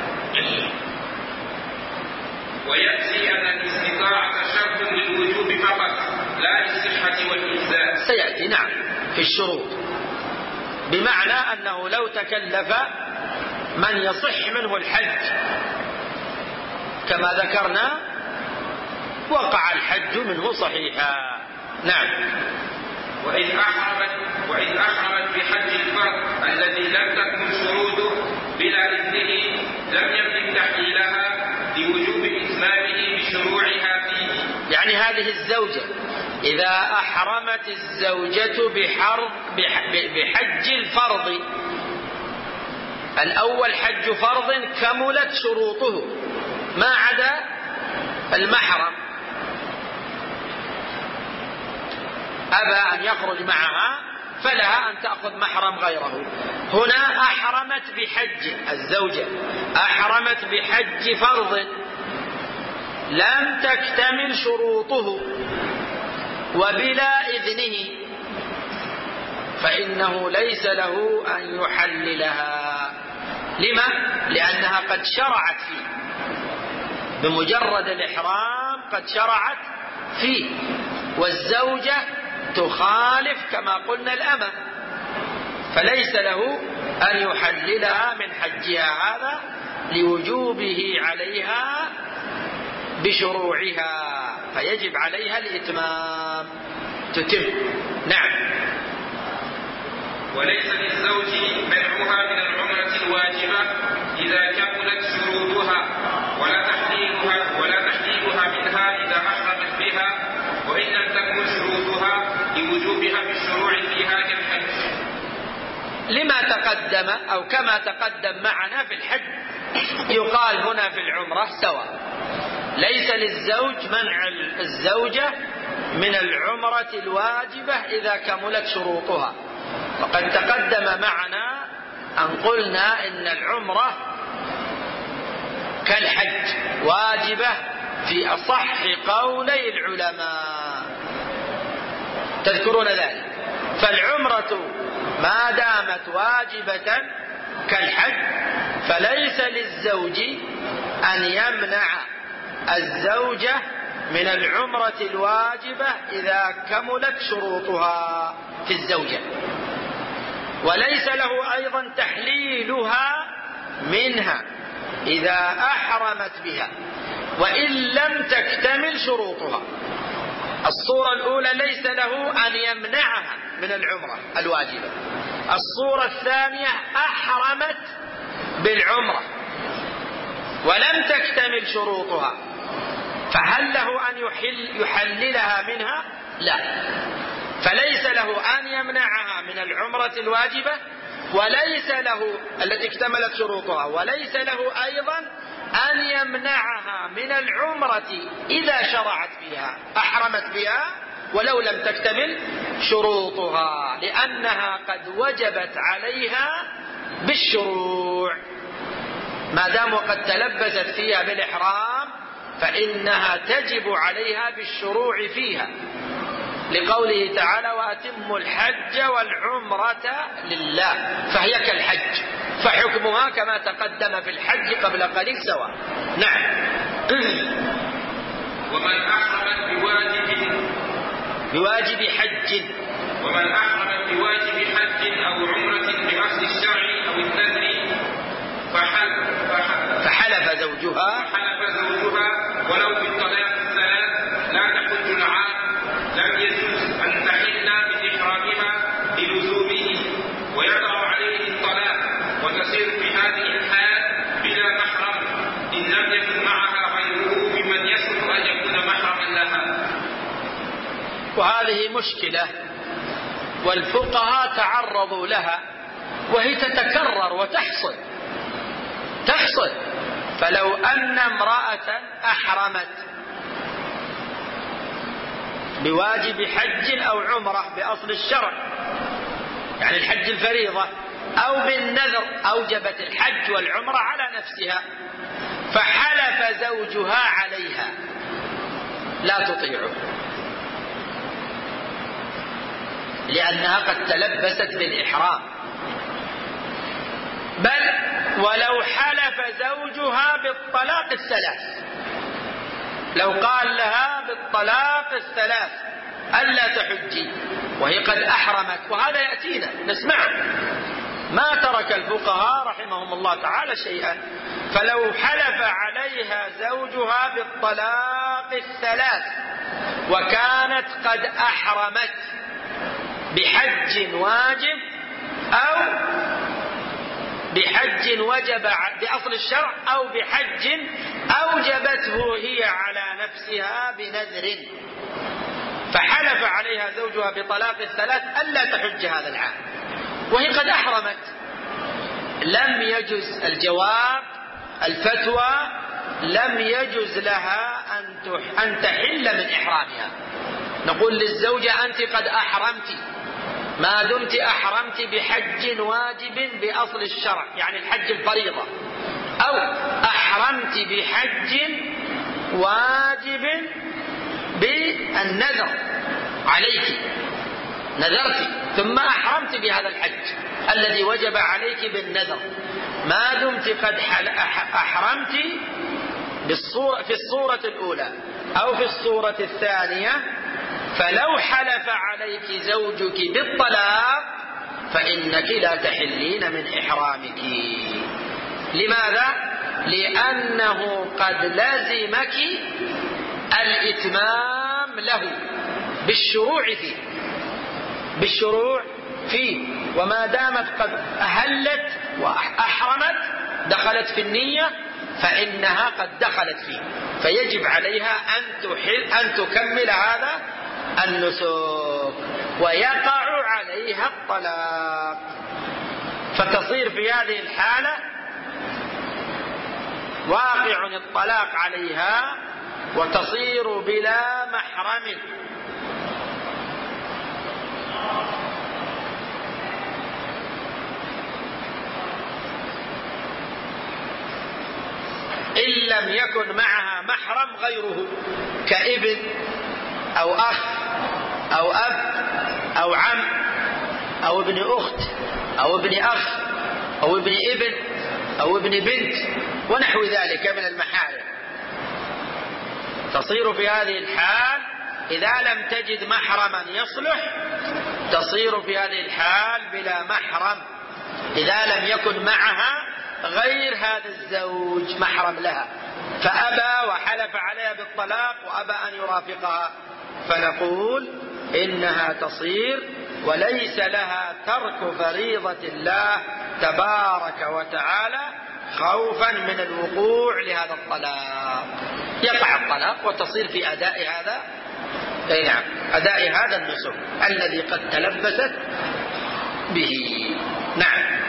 ويأتي أن الاستطاعة شرط للوجوب فقط لا للصحة والإجزاء. سيأتي نعم في الشروط، بمعنى أنه لو تكلف من يصح منه الحج كما ذكرنا وقع الحج منه صحيحا. نعم. وإذ أحرمت بحج الفرض الذي لم تكن شروطه بلا إذنه لم يملك تحليلها لوجوب إتمامه بشروعها فيه. يعني هذه الزوجة إذا أحرمت الزوجة بحج الفرض الأول، حج فرض كملت شروطه ما عدا المحرم، أبى أن يخرج معها فلها أن تأخذ محرم غيره. هنا أحرمت بحج الزوجة، أحرمت بحج فرض لم تكتمل شروطه وبلا إذنه، فإنه ليس له أن يحللها. لما؟ لأنها قد شرعت فيه، بمجرد الإحرام قد شرعت فيه، والزوجة تخالف كما قلنا الأمة، فليس له أن يحللها من حجها هذا لوجوبه عليها بشروعها، فيجب عليها الإتمام تتم. نعم. وليس للزوج منعها من العمرة الواجبة إذا كملت شروطها ولا تحليلها منها إذا أحرمت بها، وإن لم تكن شروطها لوجوبها بالشروع فيها كالحج. لما تقدم أو كما تقدم معنا في الحج يقال هنا في العمرة سواء، ليس للزوج منع الزوجة من العمرة الواجبة إذا كملت شروطها. وقد تقدم معنا أن قلنا إن العمرة كالحج واجبة في أصح قولي العلماء، تذكرون ذلك. فالعمرة ما دامت واجبة كالحج فليس للزوج أن يمنع الزوجة من العمرة الواجبة إذا كملت شروطها في الزوجة، وليس له أيضا تحليلها منها إذا أحرمت بها وإن لم تكتمل شروطها. الصورة الأولى ليس له أن يمنعها من العمرة الواجبة. الصورة الثانية أحرمت بالعمرة ولم تكتمل شروطها، فهل له أن يحللها منها؟ لا، فليس له أن يمنعها من العمرة الواجبة وليس له التي اكتملت شروطها، وليس له أيضا أن يمنعها من العمرة إذا شرعت فيها، أحرمت بها ولو لم تكتمل شروطها، لأنها قد وجبت عليها بالشروع. ما دام وقد تلبست فيها بالإحرام فإنها تجب عليها بالشروع فيها، لقوله تعالى: وأتموا الحج والعمرة لله، فهي كالحج، فحكمها كما تقدم في الحج قبل قليل سواء. نعم. ومن أحرمت بواجب حج ومن أحرمت بواجب حج أو عمرة بأصل الشرع أو النذر فحلف زوجها ولو بالطلاق الثلاث لا تحج العام لم يجوز أن تحل بإحرامها للزومه ويقع عليه الطلاق، وتصير في هذه الحال بلا محرم إن لم يكن معها غيره ممن يصلح أن يكون محرما لها. وهذه مشكلة والفقهاء تعرضوا لها، وهي تتكرر وتحصل. فلو أن امرأة أحرمت بواجب حج أو عمرة بأصل الشرع، يعني الحج الفريضة، أو بالنذر أوجبت الحج والعمرة على نفسها، فحلف زوجها عليها، لا تطيعه لأنها قد تلبست بالإحرام. بل ولو حلف زوجها بالطلاق الثلاث، لو قال لها بالطلاق الثلاث ألا تحجي وهي قد أحرمت، وهذا يأتينا نسمعه، ما ترك الفقهاء رحمهم الله تعالى شيئا. فلو حلف عليها زوجها بالطلاق الثلاث وكانت قد أحرمت بحج واجب أو بحج وجب بأصل الشرع أو بحج أوجبته هي على نفسها بنذر، فحلف عليها زوجها بطلاق الثلاث ألا تحج هذا العام وهي قد أحرمت، لم يجز الجواب الفتوى لم يجز لها أن تحل من إحرامها. نقول للزوجة: أنت قد أحرمت، ما دمت أحرمت بحج واجب بأصل الشرع، يعني الحج الفريضة، أو أحرمت بحج واجب بالنذر عليك، نذرت ثم أحرمت بهذا الحج الذي وجب عليك بالنذر، ما دمت قد أحرمت في الصورة الأولى أو في الصورة الثانية، فلو حلف عليك زوجك بالطلاق فإنك لا تحلين من إحرامك. لماذا؟ لأنه قد لزمك الإتمام له بالشروع فيه، وما دامت قد أهلت وأحرمت دخلت في النية فإنها قد دخلت فيه، فيجب عليها أن تكمل هذا النسك ويقع عليها الطلاق، فتصير في هذه الحالة واقع الطلاق عليها وتصير بلا محرم إن لم يكن معها محرم غيره كابن أو أخ أو أب أو عم أو ابن أخت أو ابن أخ أو ابن ابن أو ابن بنت ونحو ذلك من المحارم. تصير في هذه الحال إذا لم تجد محرما يصلح تصير في هذه الحال بلا محرم إذا لم يكن معها غير هذا الزوج محرم لها، فأبى وحلف عليها بالطلاق وأبى أن يرافقها، فنقول إنها تصير وليس لها ترك فريضة الله تبارك وتعالى خوفا من الوقوع لهذا الطلاق. يقع الطلاق وتصير في أداء هذا أداء هذا النسك الذي قد تلبست به. نعم.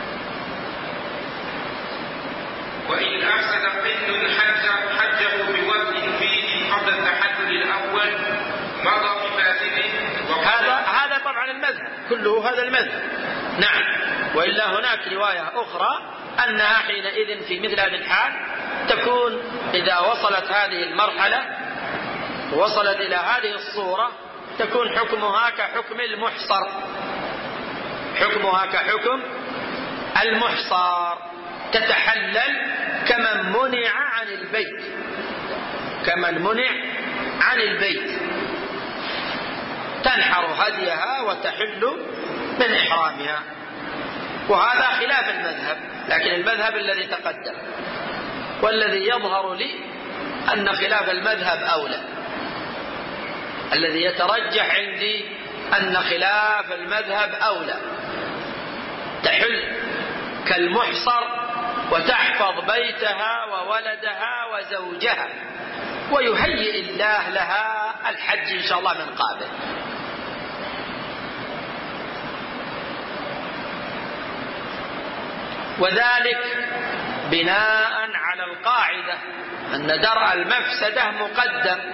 وإن أفسد قن حجه بوجه فيه قبل التحلل الأول مضى بفاسده. هذا طبعا المذهب كله هذا المذهب. نعم. وإلا هناك رواية أخرى أنها حينئذ في مثل هذه الحال تكون إذا وصلت هذه المرحلة وصلت إلى هذه الصورة تكون حكمها كحكم المحصر، حكمها كحكم المحصر، تتحلل كمن منع عن البيت، كمن منع عن البيت، تنحر هديها وتحل من إحرامها. وهذا خلاف المذهب، لكن المذهب الذي تقدم والذي يظهر لي أن خلاف المذهب أولى. الذي يترجح عندي أن خلاف المذهب أولى، تحل كالمحصر وتحفظ بيتها وولدها وزوجها ويهيئ الله لها الحج إن شاء الله من قابل. وذلك بناء على القاعدة أن درء المفسدة مقدم.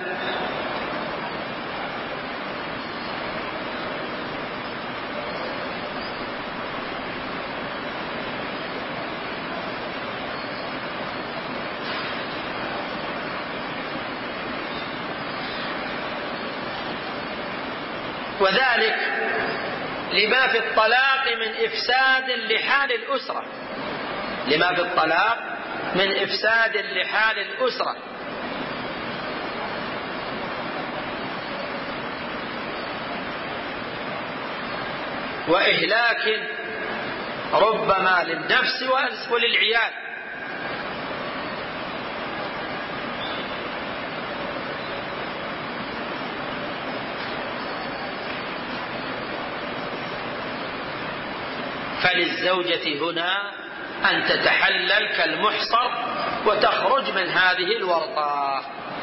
وذلك لما في الطلاق من إفساد لحال الأسرة، لما في الطلاق من إفساد لحال الأسرة. وإهلاك ربما للنفس وللعيال. فللزوجة هنا أن تتحلل كالمحصر وتخرج من هذه الورطة.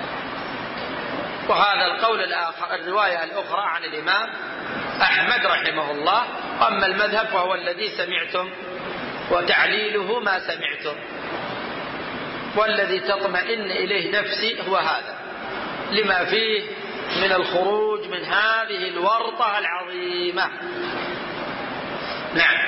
وهذا القول الآخر الرواية الأخرى عن الإمام أحمد رحمه الله. أما المذهب فهو الذي سمعتم وتعليله ما سمعتم، والذي تطمئن إليه نفسي هو هذا لما فيه من الخروج من هذه الورطة العظيمة. نعم.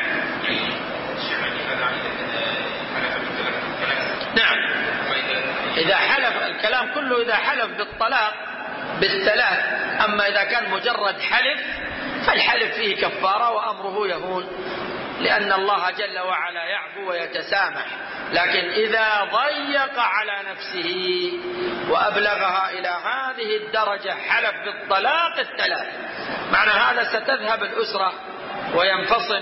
نعم. إذا حلف الكلام كله إذا حلف بالطلاق بالثلاث. أما إذا كان مجرد حلف فالحلف فيه كفارة وأمره يهون، لأن الله جل وعلا يعفو ويتسامح. لكن إذا ضيق على نفسه وأبلغها إلى هذه الدرجة حلف بالطلاق الثلاث، معنى هذا ستذهب الأسرة وينفصل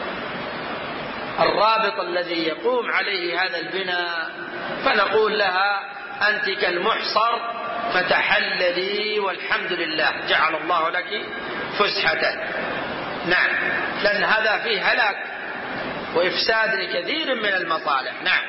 الرابط الذي يقوم عليه هذا البناء. فنقول لها أنت كالمحصر فتحللي والحمد لله جعل الله لك فسحة. نعم. لأن هذا فيه هلاك وإفساد لكثير من المصالح. نعم.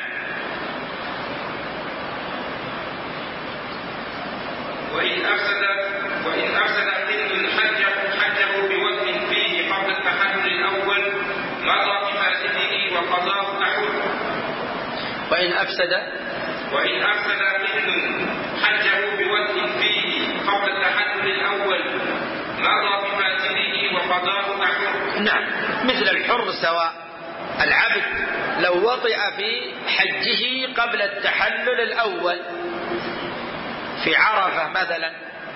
وإن أفسد قن حجه بوجه فيه قبل التحلل الأول مضى بفاسده وقضاه تحل. وإن أفسد قن حجه بوجه فيه قبل التحلل الأول مضى بفاسده وقضاه تحل. نعم. مثل الحر سواء، العبد لو وطئ في حجه قبل التحلل الأول في عرفة مثلا،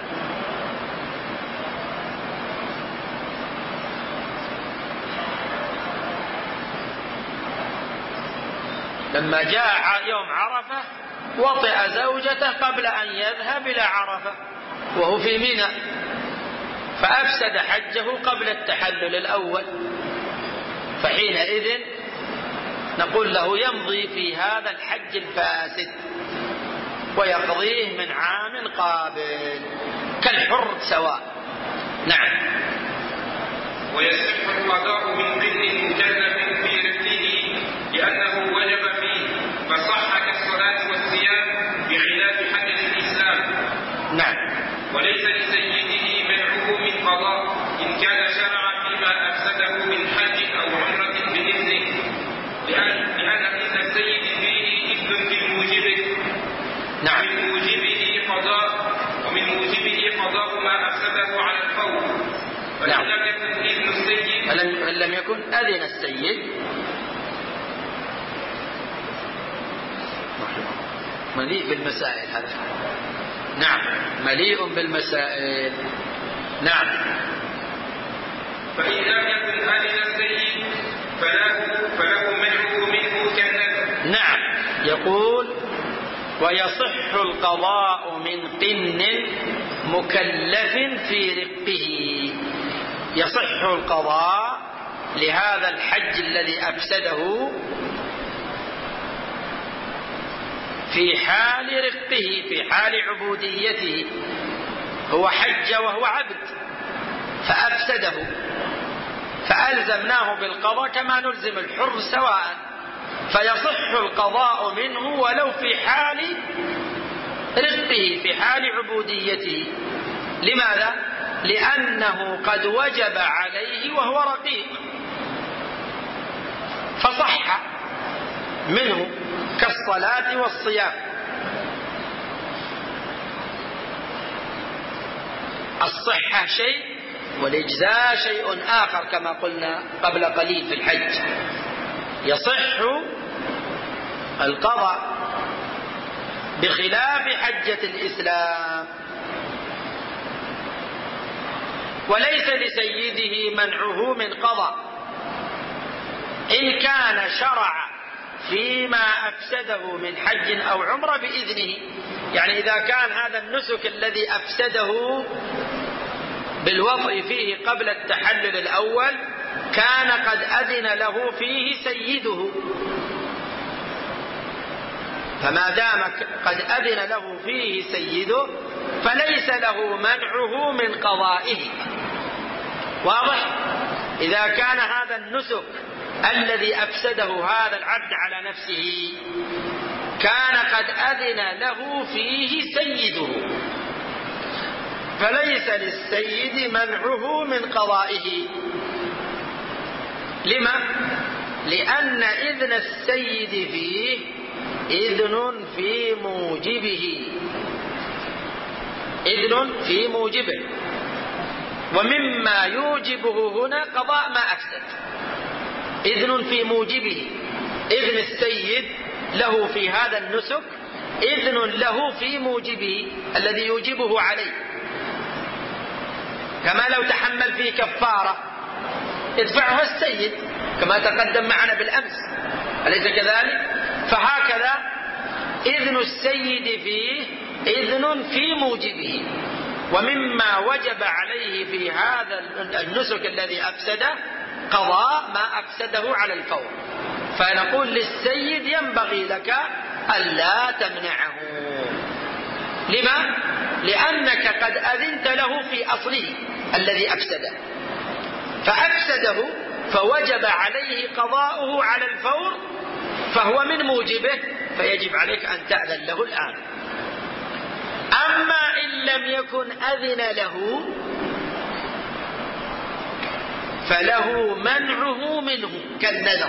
لما جاء يوم عرفة وطئ زوجته قبل أن يذهب إلى عرفة وهو في منى، فأفسد حجه قبل التحلل الأول، فحينئذ نقول له يمضي في هذا الحج الفاسد ويقضيه من عام قابل كالحر سواء. نعم. ويصح القضاء من قن مكلف في ركبه لأنه وجب فيه، فصح كالصلاة والصيام بخلاف حدث الإسلام. نعم. وليس لسيده منعه من قضاء إن كان شرع فيما أفسده من حج أو عمرة بإذنه، لأن إذن السيد فيه إذن في موجبه. نعم. من موجبه قضاء، ومن موجبه قضاء ما أفسده على الفور. نعم. لم يكن إذن السيد، لم يكن أذن السيد. مليء بالمسائل هذا. نعم، مليء بالمسائل. نعم. فإن لم يكن أذن السيد فله منعه منه كالنذر. نعم. يقول ويصح القضاء من قن مكلف في رقه. يصح القضاء لهذا الحج الذي أفسده في حال رقه، في حال عبوديته. هو حج وهو عبد فأفسده، فألزمناه بالقضاء كما نلزم الحر سواء، فيصح القضاء منه ولو في حال رقه، في حال عبوديته. لماذا؟ لأنه قد وجب عليه وهو رقيق فصح منه كالصلاة والصيام. الصحة شيء والإجزاء شيء آخر كما قلنا قبل قليل في الحج. يصح القضاء بخلاف حجة الإسلام، وليس لسيده منعه من قضاء إن كان شرع فيما أفسده من حج أو عمرة بإذنه. يعني إذا كان هذا النسك الذي أفسده بالوضع فيه قبل التحلل الأول كان قد أذن له فيه سيده، فما دام قد أذن له فيه سيده فليس له منعه من قضائه. واضح؟ إذا كان هذا النسك الذي أفسده هذا العبد على نفسه كان قد أذن له فيه سيده فليس للسيد منعه من قضائه. لما؟ لأن إذن السيد فيه إذن في موجبه، إذن في موجبه، ومما يوجبه هنا قضاء ما أفسد. إذن في موجبه، إذن السيد له في هذا النسك إذن له في موجبه الذي يوجبه عليه، كما لو تحمل فيه كفارة يدفعها السيد كما تقدم معنا بالأمس، أليس كذلك؟ فهكذا إذن السيد فيه إذن في موجبه، ومما وجب عليه في هذا النسك الذي أفسده قضاء ما أفسده على الفور. فنقول للسيد ينبغي لك ألا تمنعه. لما؟ لأنك قد أذنت له في أصله الذي أفسده، فأفسده فوجب عليه قضاؤه على الفور، فهو من موجبه، فيجب عليك أن تأذن له الآن. أما إن لم يكن أذن له فله منعه منه كالنذر.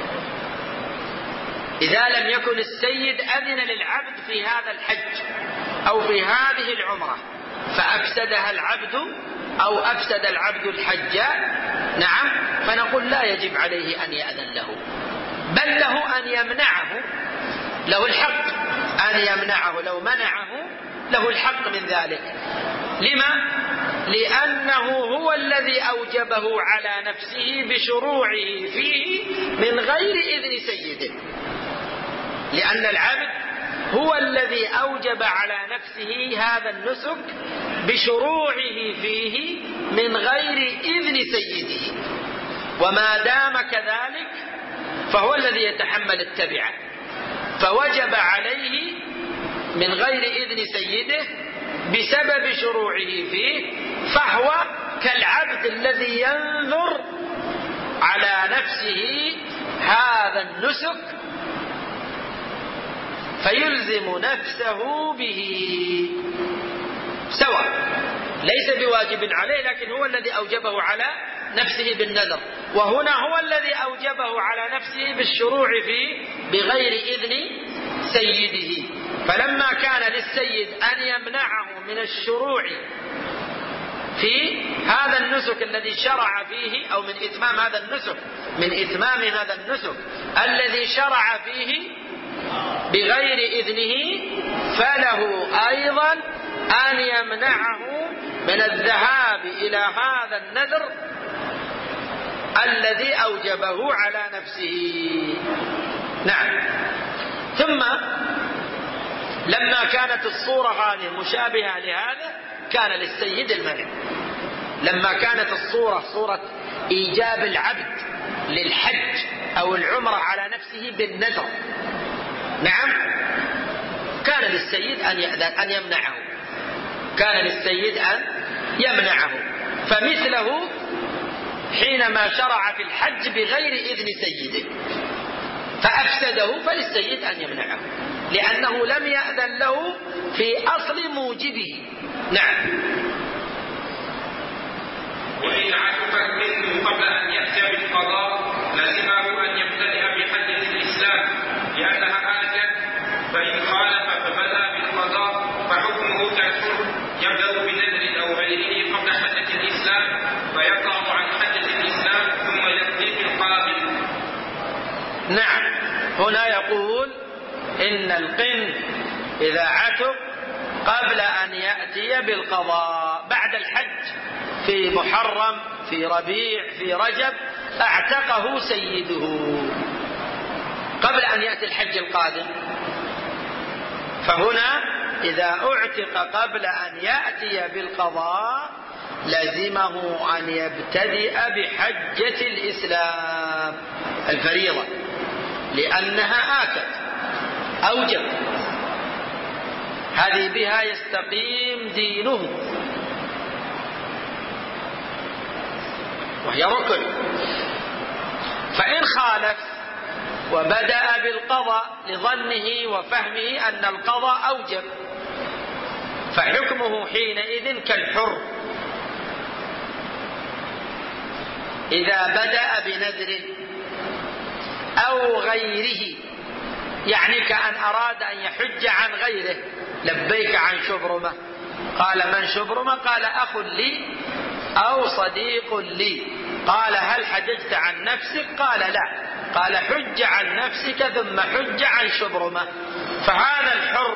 إذا لم يكن السيد أذن للعبد في هذا الحج أو في هذه العمرة فأفسدها العبد أو أفسد العبد الحج، نعم، فنقول لا يجب عليه أن يأذن له. بل له أن يمنعه، له الحق أن يمنعه، لو منعه له الحق من ذلك. لما؟ لأنه هو الذي أوجبه على نفسه بشروعه فيه من غير إذن سيده، لأن العبد هو الذي أوجب على نفسه هذا النسك بشروعه فيه من غير إذن سيده، وما دام كذلك فهو الذي يتحمل التبعة، فوجب عليه من غير إذن سيده بسبب شروعه فيه، فهو كالعبد الذي ينذر على نفسه هذا النسك فيلزم نفسه به سواء، ليس بواجب عليه، لكن هو الذي أوجبه على نفسه بالنذر، وهنا هو الذي أوجبه على نفسه بالشروع فيه بغير إذن سيده. فلما كان للسيد أن يمنعه من الشروع في هذا النسك الذي شرع فيه، أو من إتمام هذا النسك، من إتمام هذا النسك الذي شرع فيه بغير إذنه، فله أيضا أن يمنعه من الذهاب إلى هذا النذر الذي أوجبه على نفسه. نعم. ثم لما كانت الصورة هذه مشابهة لهذا كان للسيد المنع. لما كانت الصورة صورة إيجاب العبد للحج أو العمرة على نفسه بالنذر، نعم، كان للسيد أن يمنعه، كان للسيد أن يمنعه. فمثله حينما شرع في الحج بغير إذن سيده فأفسده، فللسيد أن يمنعه لأنه لم يأذن له في أصل موجبه. نعم. وإن عكف الإذن قبل أن يأتي بالقضاء لزمه أن يبتدئ بحجة الإسلام لأنها آجل، فإن خالف فبدأ بالقضاء فحكمه كالحر يبدأ بنذر أو غيره قبل حجة الإسلام فيقطع عن حجة الإسلام ثم يقضي بالقابل. نعم. هنا يقول إن القن إذا عتق قبل أن يأتي بالقضاء بعد الحج في محرم في ربيع في رجب اعتقه سيده قبل أن يأتي الحج القادم، فهنا إذا اعتق قبل أن يأتي بالقضاء لزمه أن يبتدئ بحجة الإسلام الفريضة لأنها آتت أوجب، هذه بها يستقيم دينه وهي ركن. فإن خالف وبدأ بالقضاء لظنه وفهمه أن القضاء أوجب فحكمه حينئذ كالحر إذا بدأ بنذر أو غيره، يعني كأن أراد أن يحج عن غيره، لبيك عن شبرمة، قال من شبرمة؟ قال أخ لي أو صديق لي، قال هل حججت عن نفسك؟ قال لا، قال حج عن نفسك ثم حج عن شبرمة. فهذا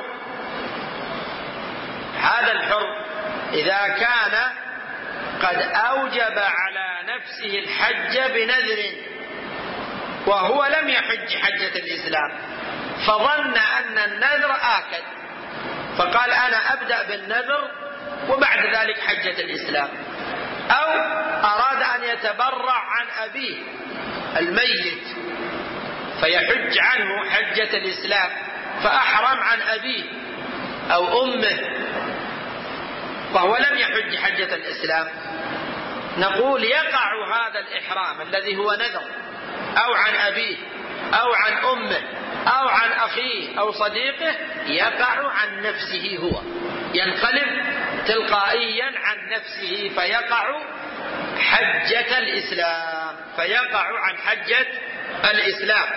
الحر إذا كان قد أوجب على نفسه الحج بنذر وهو لم يحج حجة الإسلام فظن أن النذر آكد فقال أنا أبدأ بالنذر وبعد ذلك حجة الإسلام، أو أراد أن يتبرع عن أبيه الميت فيحج عنه حجة الإسلام فأحرم عن أبيه أو أمه وهو لم يحج حجة الإسلام، نقول يقع هذا الإحرام الذي هو نذر أو عن أبيه أو عن أمه أو عن أخيه أو صديقه، يقع عن نفسه، هو ينقلب تلقائيا عن نفسه فيقع حجة الإسلام، فيقع عن حجة الإسلام.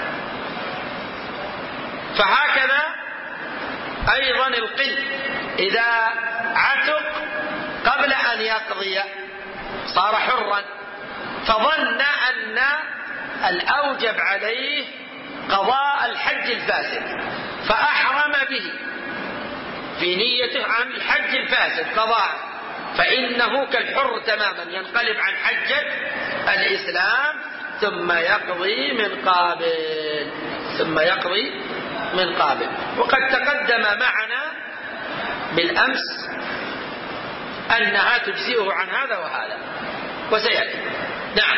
فهكذا أيضا القن إذا عتق قبل أن يقضي صار حرا فظن أن الأوجب عليه قضاء الحج الفاسد فأحرم به في نيته عن الحج الفاسد قضاء، فإنه كالحر تماما ينقلب عن حجة الإسلام ثم يقضي من قابل. وقد تقدم معنا بالأمس أنها تجزئه عن هذا وهذا وسيأتي. نعم.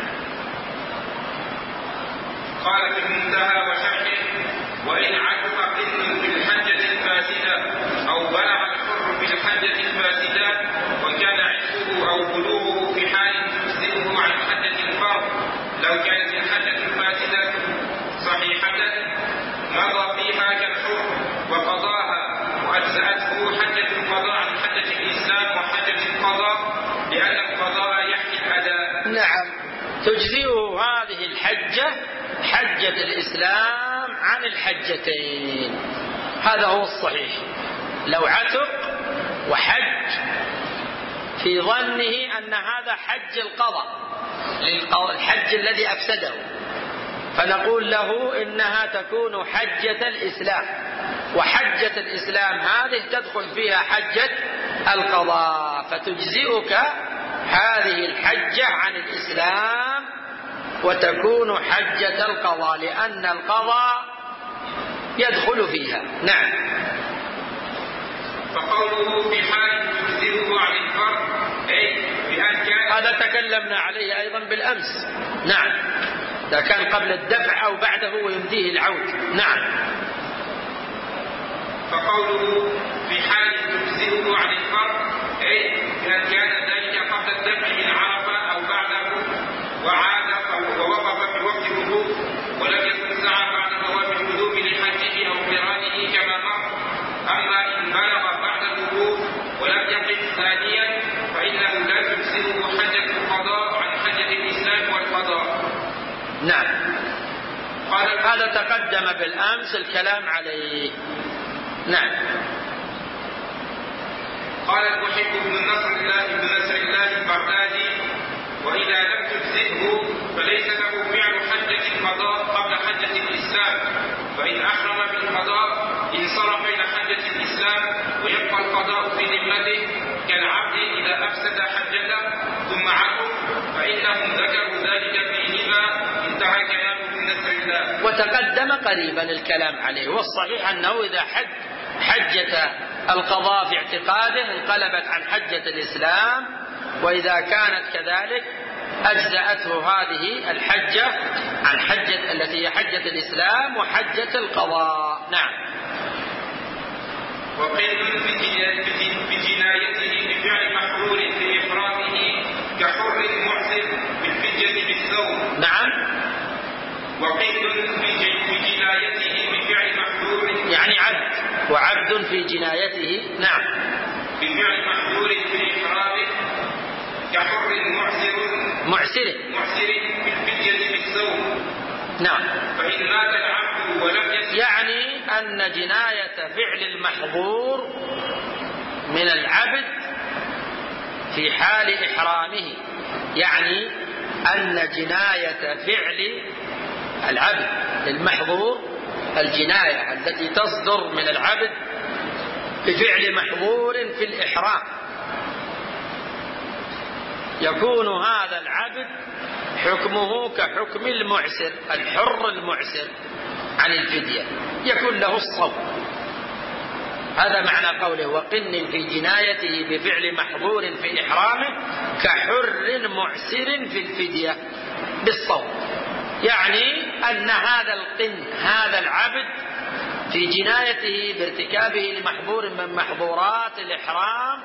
قال في المنتهى وشرحه: وإن عكف قن في الحجة الفاسدة أو بلغ الحر في الحجة الفاسدة وكان عتقه أو بلوغه في حال تجزئه عن حجة الفرض، لو كانت الحجة الفاسدة صحيحة مضى فيها كالحر وقضاها وأجزأته حجة القضاء عن حجة الإسلام وحجة القضاء، لأن القضاء يحكي الأداء. نعم، تجزئه هذه الحجة حجة الإسلام عن الحجتين، هذا هو الصحيح. لو عتق وحج في ظنه أن هذا حج القضاء للحج الذي أفسده، فنقول له إنها تكون حجة الإسلام، وحجة الإسلام هذه تدخل فيها حجة القضاء، فتجزئك هذه الحجة عن الإسلام وتكون حجة القضاء، لأن القضاء يدخل فيها. نعم. فقوله في حال تجزئه عن الفرض أي بأن كان، هذا تكلمنا عليه أيضا بالأمس. نعم، إذا كان قبل الدفع أو بعده ويمديه العود. نعم. فقوله في حال تجزئه عن الفرض أي بأن كان ذلك قبل الدفع من عرفة أو بعده وعاد ووقف في وقت الوقوف ولم يكن سعى بعد طواف القدوم لحجه أو قرانه كما مر. أما إن بلغ بعد الوقوف ولم يقف ثانيا فإنه لا تجزئه حجة القضاء عن حجة الإسلام والقضاء. نعم. هذا تقدم بالأمس الكلام عليه. نعم. قال المحب بن نصر الله البغدادي: وإذا لم تجزئه فليس له فعل حجة القضاء قبل حجة الإسلام، فإن أحرم بالقضاء انصرف إلى حجة الإسلام ويبقى القضاء في ذمته، كالعبد إذا أفسد حجته ثم عقب، فإنهم ذكروا ذلك فيهما. انتهى كلام ابن نصر الله. وتقدم قريبا الكلام عليه، والصحيح أنه إذا حجة القضاء في اعتقاده انقلبت عن حجة الإسلام، وإذا كانت كذلك أجزأته هذه الحجة عن حجة التي هي حجة الإسلام وحجة القضاء. نعم. وقيد بجنايته بفعل محرور في إحرامه كحر معسر بالفدية بالثوب. نعم. وقيد بجنايته بفعل محرور يعني عبد، وعبد في جنايته. نعم. بفعل محرور في إحرامه كحر معسر بالفدية بالثوب. نعم. فإن مات العبد ولم يسلم، يعني أن جناية فعل المحظور من العبد في حال إحرامه، يعني أن جناية فعل العبد المحظور، الجناية التي تصدر من العبد بفعل محظور في الإحرام، يكون هذا العبد حكمه كحكم المعسر، الحر المعسر عن الفدية، يكون له الصوم. هذا معنى قوله: وقن في جنايته بفعل محظور في إحرامه كحر معسر في الفدية بالصوم، يعني أن هذا القن، هذا العبد في جنايته بارتكابه لمحظور من محظورات الإحرام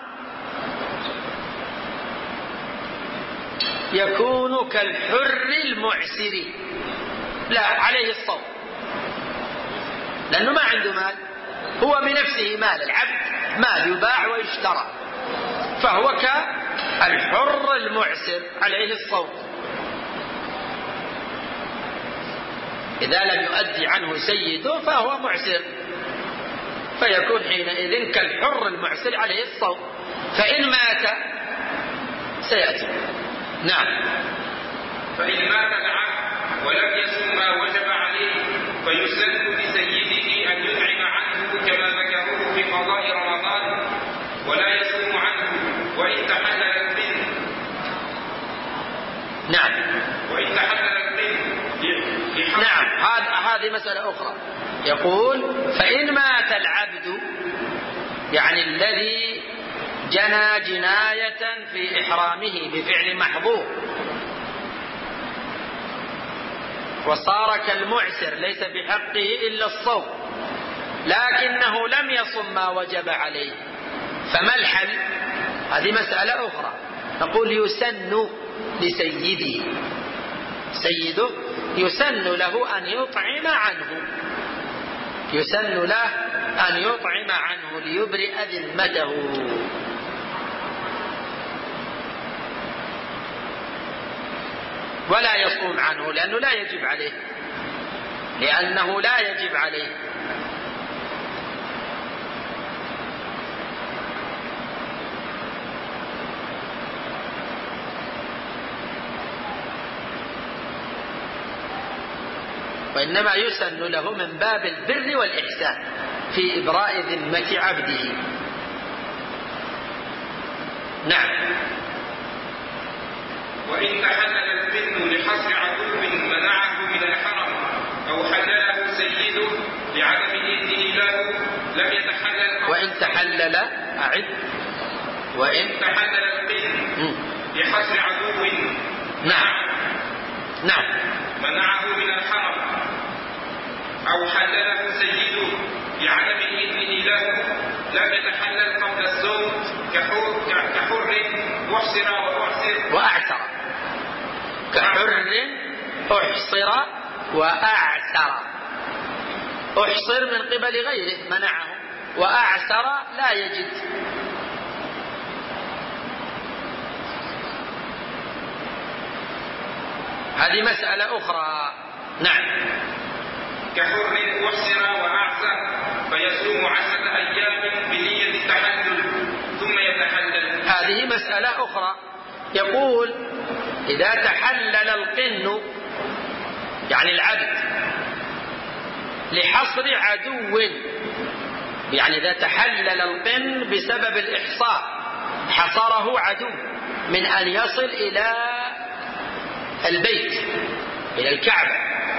يكون كالحر المعسر، لا عليه الصوم، لأنه ما عنده مال، هو بنفسه مال، العبد مال يباع ويشترى، فهو كالحر المعسر عليه الصوم. إذا لم يؤدي عنه سيده فهو معسر، فيكون حينئذ كالحر المعسر عليه الصوم، فإن مات سيأتي. نعم. فإن مات العبد ولم يصم ما وجب عليه فيسن لسيده أن يطعم عنه كما ذكروه في قضاء رمضان ولا يصوم عنه وإن تحلل القن. نعم. وإن تحلل القن. نعم. هذه مسألة أخرى. يقول فإن مات العبد يعني الذي جنى جناية في إحرامه بفعل محظور وصار كالمعسر ليس بحقه إلا الصوم لكنه لم يصم ما وجب عليه فما الحل؟ هذه مسألة أخرى. نقول يسن لسيده، سيده يسن له أن يطعم عنه، يسن له أن يطعم عنه ليبرئ ذمته. ولا يصوم عنه لأنه لا يجب عليه، لأنه لا يجب عليه. وإنما يسن له من باب البر والإحسان في إبراء ذمة عبده. نعم. وإن تحلل القن لحصر عدو منعه من الحرم أو حلله سيده لعدم إذنه له لم يتحلل. وإن تحلل أعد. وإن تحلل القن لحصر عدو نعم نعم منعه من الحرم أو حلله سيده لعدم إذنه له لم يتحلل قبل الزوج كحر محصر وأعسر. كحر أحصر وأعسر. أحصر من قبل غيره منعه، وأعسر لا يجد. هذه مسألة أخرى. نعم. كحر أحصر وأعسر فيصوم 10 أيام بنية التحلل ثم يتحلل. هذه مسألة أخرى. يقول إذا تحلل القن يعني العبد لحصر عدو، يعني إذا تحلل القن بسبب الإحصار حصره عدو من أن يصل إلى البيت إلى الكعبة،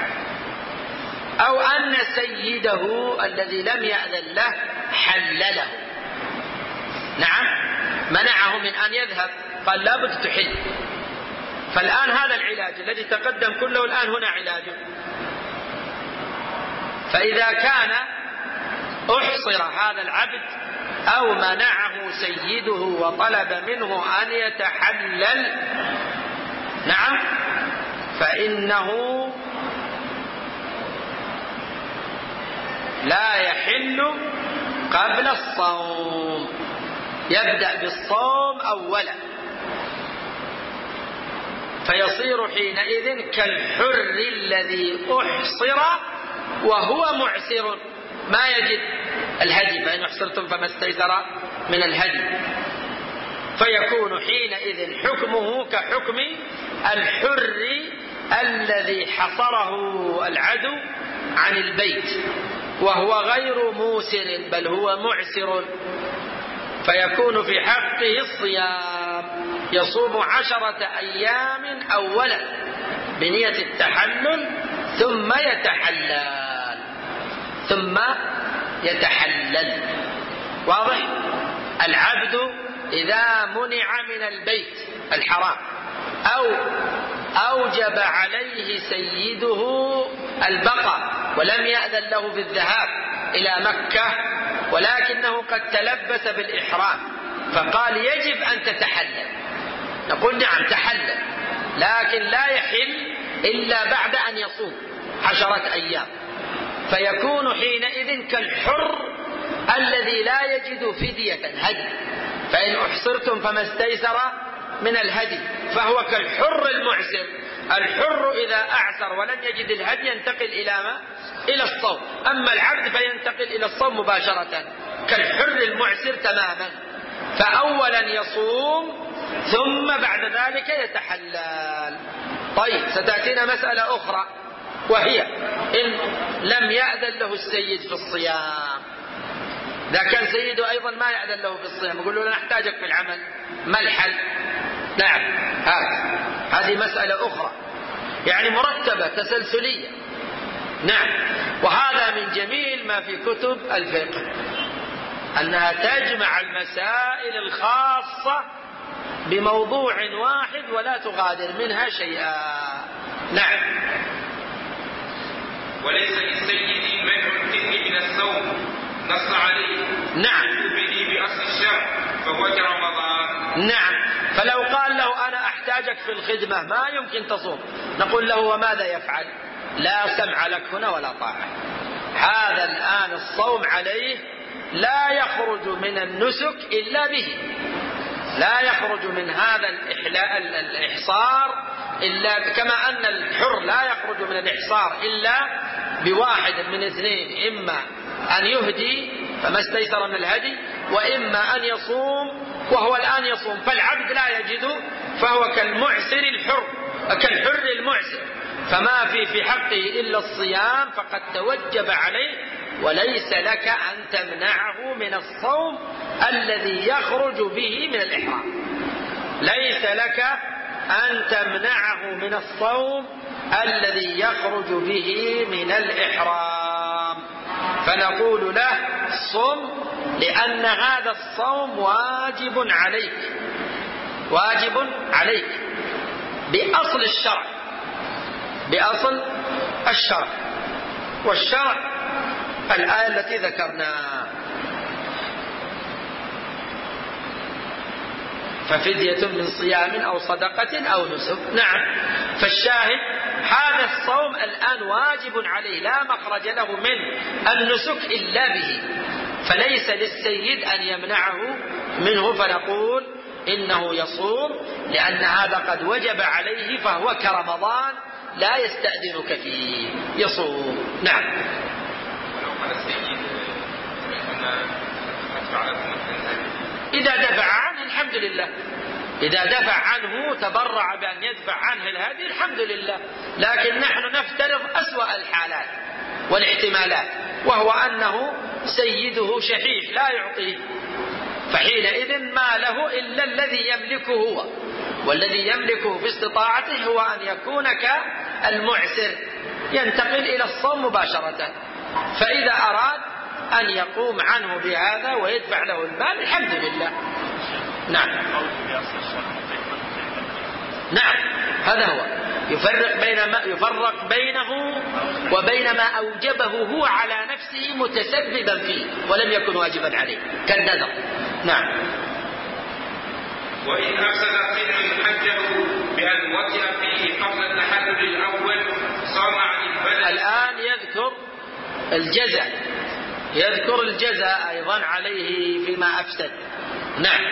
أو أن سيده الذي لم يأذن له حلله. نعم، منعه من أن يذهب، قال لابد تحل. فالآن هذا العلاج الذي تقدم كله الآن هنا علاجه. فإذا كان أحصر هذا العبد أو منعه سيده وطلب منه أن يتحلل، نعم، فإنه لا يحل قبل الصوم، يبدأ بالصوم أولا، فيصير حينئذ كالحر الذي أحصر وهو معسر ما يجد الهدي، فإن أحصرتم فما استيسر من الهدي، فيكون حينئذ حكمه كحكم الحر الذي حصره العدو عن البيت وهو غير موسر بل هو معسر، فيكون في حقه الصيام، يصوم 10 أيام أولا بنية التحلل ثم يتحلل. واضح؟ العبد إذا منع من البيت الحرام أو أوجب عليه سيده البقاء ولم يأذن له بالذهاب إلى مكة ولكنه قد تلبس بالإحرام فقال يجب أن تتحلل، نقول نعم تحلل، لكن لا يحل إلا بعد أن يصوم 10 أيام، فيكون حينئذ كالحر الذي لا يجد فدية هدي، فإن أحصرتم فما استيسر من الهدي، فهو كالحر المعسر. الحر إذا أعسر ولم يجد الهدي ينتقل إلى الصوم، أما العبد فينتقل إلى الصوم مباشرة كالحر المعسر تماما، فأولا يصوم ثم بعد ذلك يتحلل. طيب ستأتينا مسألة أخرى، وهي إن لم يأذن له السيد في الصيام، إذا كان سيده أيضا ما يأذن له في الصيام يقول له لا نحتاجك في العمل، ما الحل؟ نعم، هذه مسألة أخرى يعني مرتبة تسلسلية. نعم، وهذا من جميل ما في كتب الفقه أنها تجمع المسائل الخاصة بموضوع واحد ولا تغادر منها شيئا. نعم. وليس للسيد منع القن من الصوم نص عليه. نعم. به بأصل الشرع فهو كرمضان. نعم. فلو قال له أنا أحتاجك في الخدمة ما يمكن تصوم، نقول له وماذا يفعل؟ لا سمع لك هنا ولا طاعة. هذا الآن الصوم عليه لا يخرج من النسك إلا به، لا يخرج من هذا الإحصار إلا كما أن الحر لا يخرج من الإحصار إلا بواحد من اثنين، إما أن يهدي فما استيسر من الهدي، وإما أن يصوم وهو الآن يصوم، فالعبد لا يجد فهو كالمعسر كالحر المعسر، فما في حقه إلا الصيام فقد توجب عليه، وليس لك أن تمنعه من الصوم الذي يخرج به من الإحرام، ليس لك أن تمنعه من الصوم الذي يخرج به من الإحرام، فنقول له صم لأن هذا الصوم واجب عليك، واجب عليك بأصل الشرع، بأصل الشرع، والشرع الآية التي ذكرناها، ففدية من صيام أو صدقة أو نسك. نعم، فالشاهد هذا الصوم الآن واجب عليه لا مخرج له من النسك إلا به، فليس للسيد أن يمنعه منه، فنقول إنه يصوم لأن هذا قد وجب عليه فهو كرمضان لا يستأذنك فيه، يصوم. نعم. إذا دفع عنه الحمد لله، إذا دفع عنه تبرع بأن يدفع عنه الهدي الحمد لله، لكن نحن نفترض أسوأ الحالات والاحتمالات، وهو أنه سيده شحيح لا يعطيه، فحينئذ ما له إلا الذي يملكه هو، والذي يملكه في استطاعته هو أن يكون كالمعسر ينتقل إلى الصوم مباشرة، فإذا أراد أن يقوم عنه بهذا ويدفع له المال الحمد لله. نعم. نعم، هذا هو يفرق بينه وبين ما أوجبه هو على نفسه متسببا فيه ولم يكن واجبا عليه كالنذر. نعم. وإن أفسد قن حجه بأن وطئ فيه قبل التحلل الأول صام عن البدن. الآن يذكر الجزاء أيضا عليه فيما أفسد. نعم.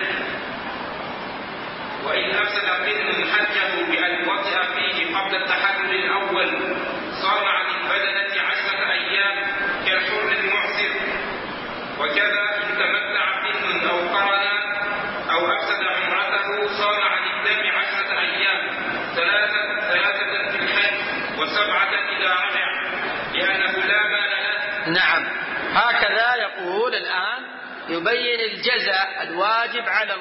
وإن أفسد قن حجه بأن وطئ فيه قبل التحلل الأول صام عن البدنة 10 أيام كالحر المعسر، وكذا إن تمتع قن أو قرن أو أفسد عمرته صام عن الدم 10 أيام، 3 في الحج و7 إذا رجع، لأنه لا مال له. نعم، هكذا يقول الآن يبين الجزاء الواجب على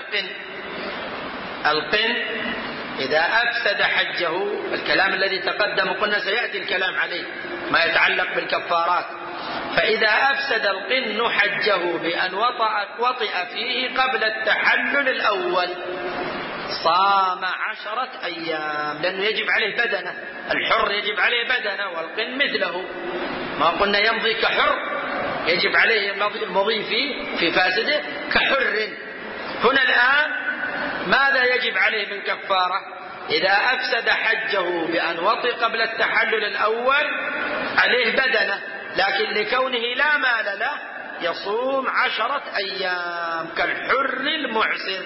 القن إذا أفسد حجه، الكلام الذي تقدم قلنا سيأتي الكلام عليه ما يتعلق بالكفارات، فإذا أفسد القن حجه بأن وطئ فيه قبل التحلل الأول صام 10 أيام، لأنه يجب عليه بدنة، الحر يجب عليه بدنة والقن مثله، ما قلنا يمضي كحر يجب عليه المضي في فاسده كحر. هنا الآن ماذا يجب عليه من كفارة؟ إذا أفسد حجه بأن وطئ قبل التحلل الأول عليه بدنة، لكن لكونه لا مال له يصوم 10 أيام كالحر المعسر،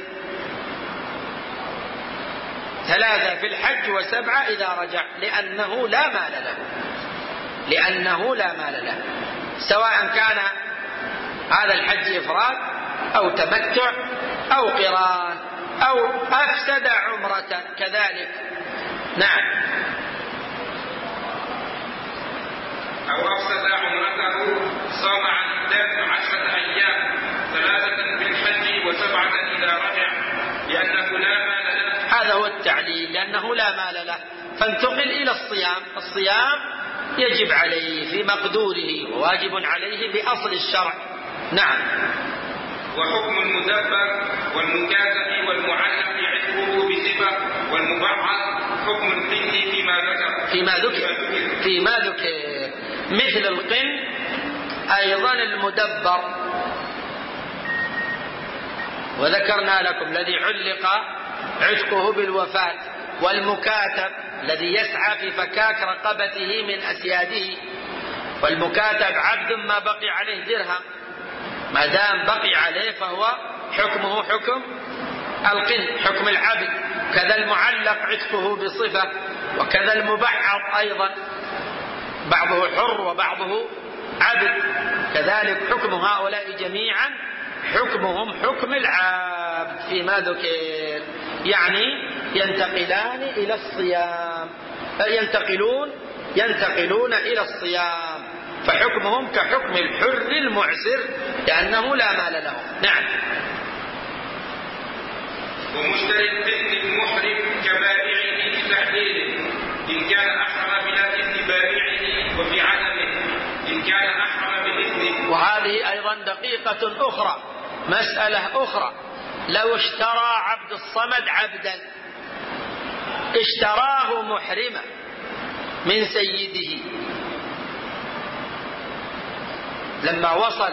3 في الحج و7 إذا رجع، لأنه لا مال له، سواء كان هذا الحج إفراد أو تمتع أو قران أو أفسد عمرة كذلك، نعم. أو أفسد عمرته صام عن الدم 10 أيام 3 في الحج و7 إذا رجع لأنه لا مال له. هذا هو التعليل، لأنه لا مال له، فانتقل إلى الصيام. الصيام يجب عليه في مقدوره وواجب عليه بأصل الشرع. نعم. وحكم المدبر والمكاتب والمعلق عتقه بصفة والمبعض حكم القن فيما ذكر مثل القن أيضا المدبر، وذكرنا لكم الذي علق عتقه بالوفاة، والمكاتب الذي يسعى في فكاك رقبته من أسياده، والمكاتب عبد ما بقي عليه درهم، ما دام بقي عليه فهو حكمه حكم القن، حكم العبد. كذا المعلق عتقه بصفة، وكذا المبعض أيضا بعضه حر وبعضه عبد، كذلك حكم هؤلاء جميعا حكمهم حكم العبد فيما ذكر، يعني ينتقلان إلى الصيام، ينتقلون إلى الصيام، فحكمهم كحكم الحر المعسر لأنه لا مال له. نعم. ومشتري القن المحرم كبائعه بتحليله إن كان أحرم بلا إذن بائعه، وفي عدمه إن كان أحرم بإذنه. وهذه أيضا دقيقة أخرى، مسألة أخرى. لو اشترى عبد الصمد عبدا، اشتراه محرما من سيده، لما وصل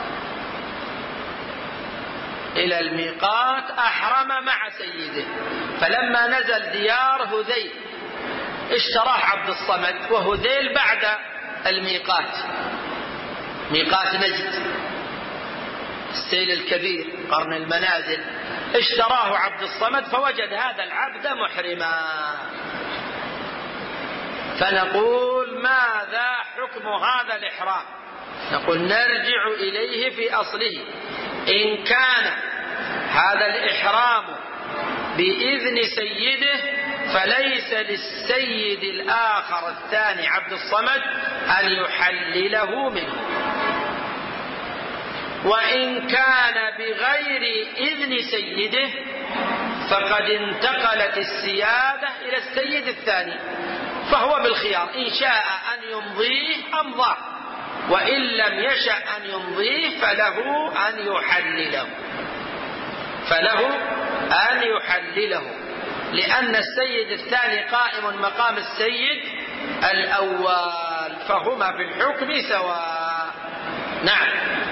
إلى الميقات أحرم مع سيده، فلما نزل ديار هذيل اشتراه عبد الصمد، وهذيل بعد الميقات، ميقات نجد السيل الكبير قرن المنازل، اشتراه عبد الصمد فوجد هذا العبد محرما، فنقول ماذا حكم هذا الإحرام؟ نقول نرجع إليه في أصله. إن كان هذا الإحرام بإذن سيده فليس للسيد الآخر الثاني عبد الصمد أن يحلله منه، وإن كان بغير إذن سيده فقد انتقلت السيادة إلى السيد الثاني، فهو بالخيار، إن شاء أن يمضيه أمضاه، وإن لم يشأ أن يمضيه فله أن يحلله، لأن السيد الثاني قائم مقام السيد الأول، فهما في الحكم سواء. نعم.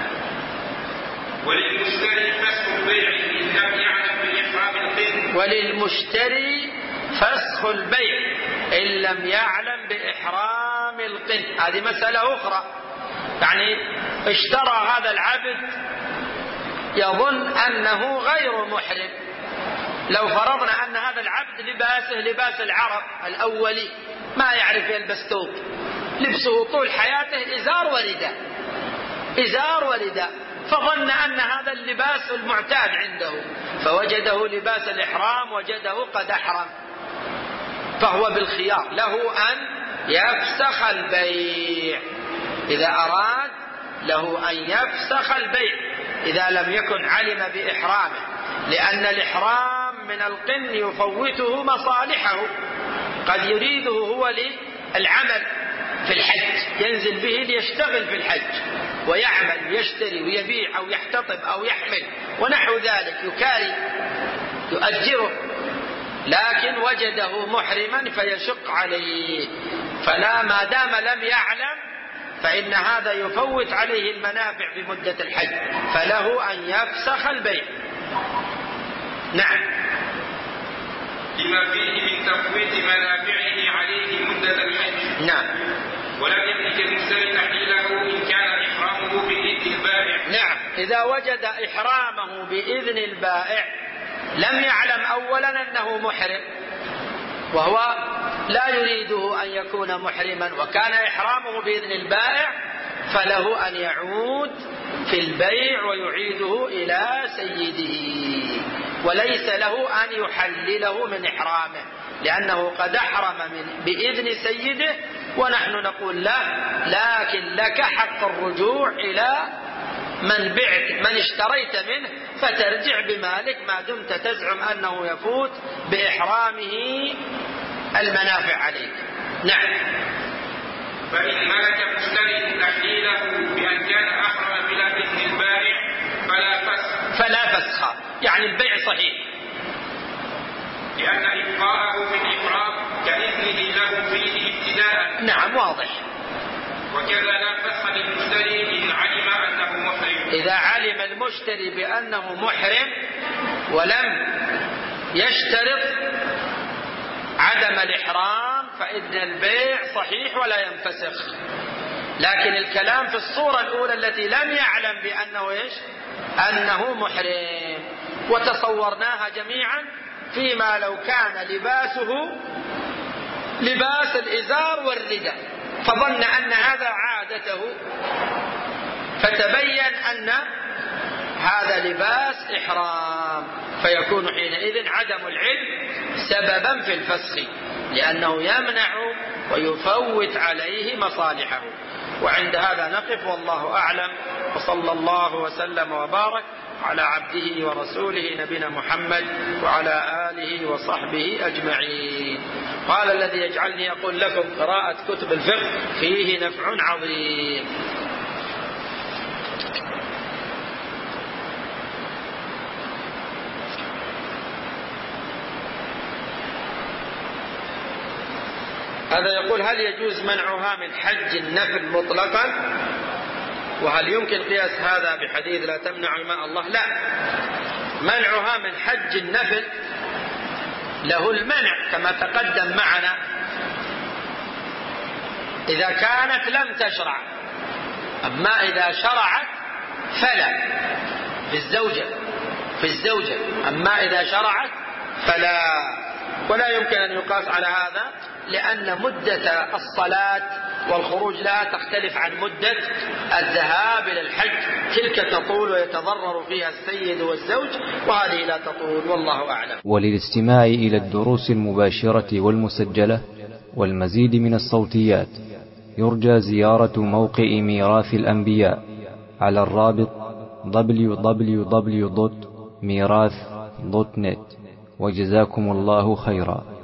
وللمشتري فسخ البيع إن لم يعلم بإحرام القن. وللمشتري فسخ البيع إن لم يعلم بإحرام القن، هذه مسألة أخرى. يعني اشترى هذا العبد يظن أنه غير محرم، لو فرضنا أن هذا العبد لباسه لباس العرب الأولي، ما يعرف يلبس ثوب، لبسه طول حياته إزار ورداء، فظن أن هذا اللباس المعتاد عنده، فوجده لباس الإحرام وجده قد أحرم، فهو بالخيار، له أن يفسخ البيع إذا أراد، له أن يفسخ البيع إذا لم يكن علم بإحرامه، لأن الإحرام من القن يفوته مصالحه، قد يريده هو للعمل في الحج، ينزل به ليشتغل في الحج ويعمل ويشتري ويبيع أو يحتطب أو يحمل ونحو ذلك، يكاري يؤجره، لكن وجده محرما فيشق عليه، فلا، ما دام لم يعلم فإن هذا يفوت عليه المنافع في مدة الحج، فله أن يفسخ البيع. نعم. لما فيه من تفويت منافعه عليه مدة الحج. نعم. ولم يملك المشتري تحليله إن كان إحرامه بإذن البائع. نعم. إذا وجد إحرامه بإذن البائع لم يعلم أولا أنه محرم، وهو لا يريده أن يكون محرما، وكان إحرامه بإذن البائع، فله أن يعود في البيع ويعيده إلى سيده، وليس له أن يحلله من إحرامه، لأنه قد أحرم بإذن سيده، ونحن نقول لا، لكن لك حق الرجوع إلى من اشتريت منه، فترجع بمالك ما دمت تزعم أنه يفوت بإحرامه المنافع عليك. نعم. فإن ملك مشتري تحليله بأن كان أحرم بلا إذن البائع فلا فسخ، يعني البيع صحيح، لأن إبقاءه في الإحرام كإذنه له فيه ابتداء. نعم واضح. وكذا لا فسخ للمشتري إن علم أنه محرم. إذا علم المشتري بأنه محرم ولم يشترط عدم الإحرام فإن البيع صحيح ولا ينفسخ. لكن الكلام في الصورة الأولى التي لم يعلم بأنه أنه محرم، وتصورناها جميعا فيما لو كان لباسه لباس الإزار والرداء فظن أن هذا عادته، فتبين أن هذا لباس إحرام، فيكون حينئذ عدم العلم سببا في الفسخ، لأنه يمنع ويفوت عليه مصالحه. وعند هذا نقف، والله أعلم، وصلى الله وسلم وبارك على عبده ورسوله نبينا محمد وعلى آله وصحبه أجمعين. قال الذي يجعلني أقول لكم قراءة كتب الفقه فيه نفع عظيم. هذا يقول: هل يجوز منعها من حج النفل مطلقا؟ وهل يمكن قياس هذا بحديث لا تمنع إماء الله؟ لا، منعها من حج النفل له المنع كما تقدم معنا إذا كانت لم تشرع، أما إذا شرعت فلا في الزوجة، أما إذا شرعت فلا. ولا يمكن أن يقاس على هذا، لأن مدة الصلاة والخروج لا تختلف عن مدة الذهاب إلى الحج، تلك تطول ويتضرر فيها السيد والزوج، وهذه لا تطول، والله أعلم. وللاستماع إلى الدروس المباشرة والمسجلة والمزيد من الصوتيات يرجى زيارة موقع ميراث الأنبياء على الرابط www.mirath.net. وجزاكم الله خيرا.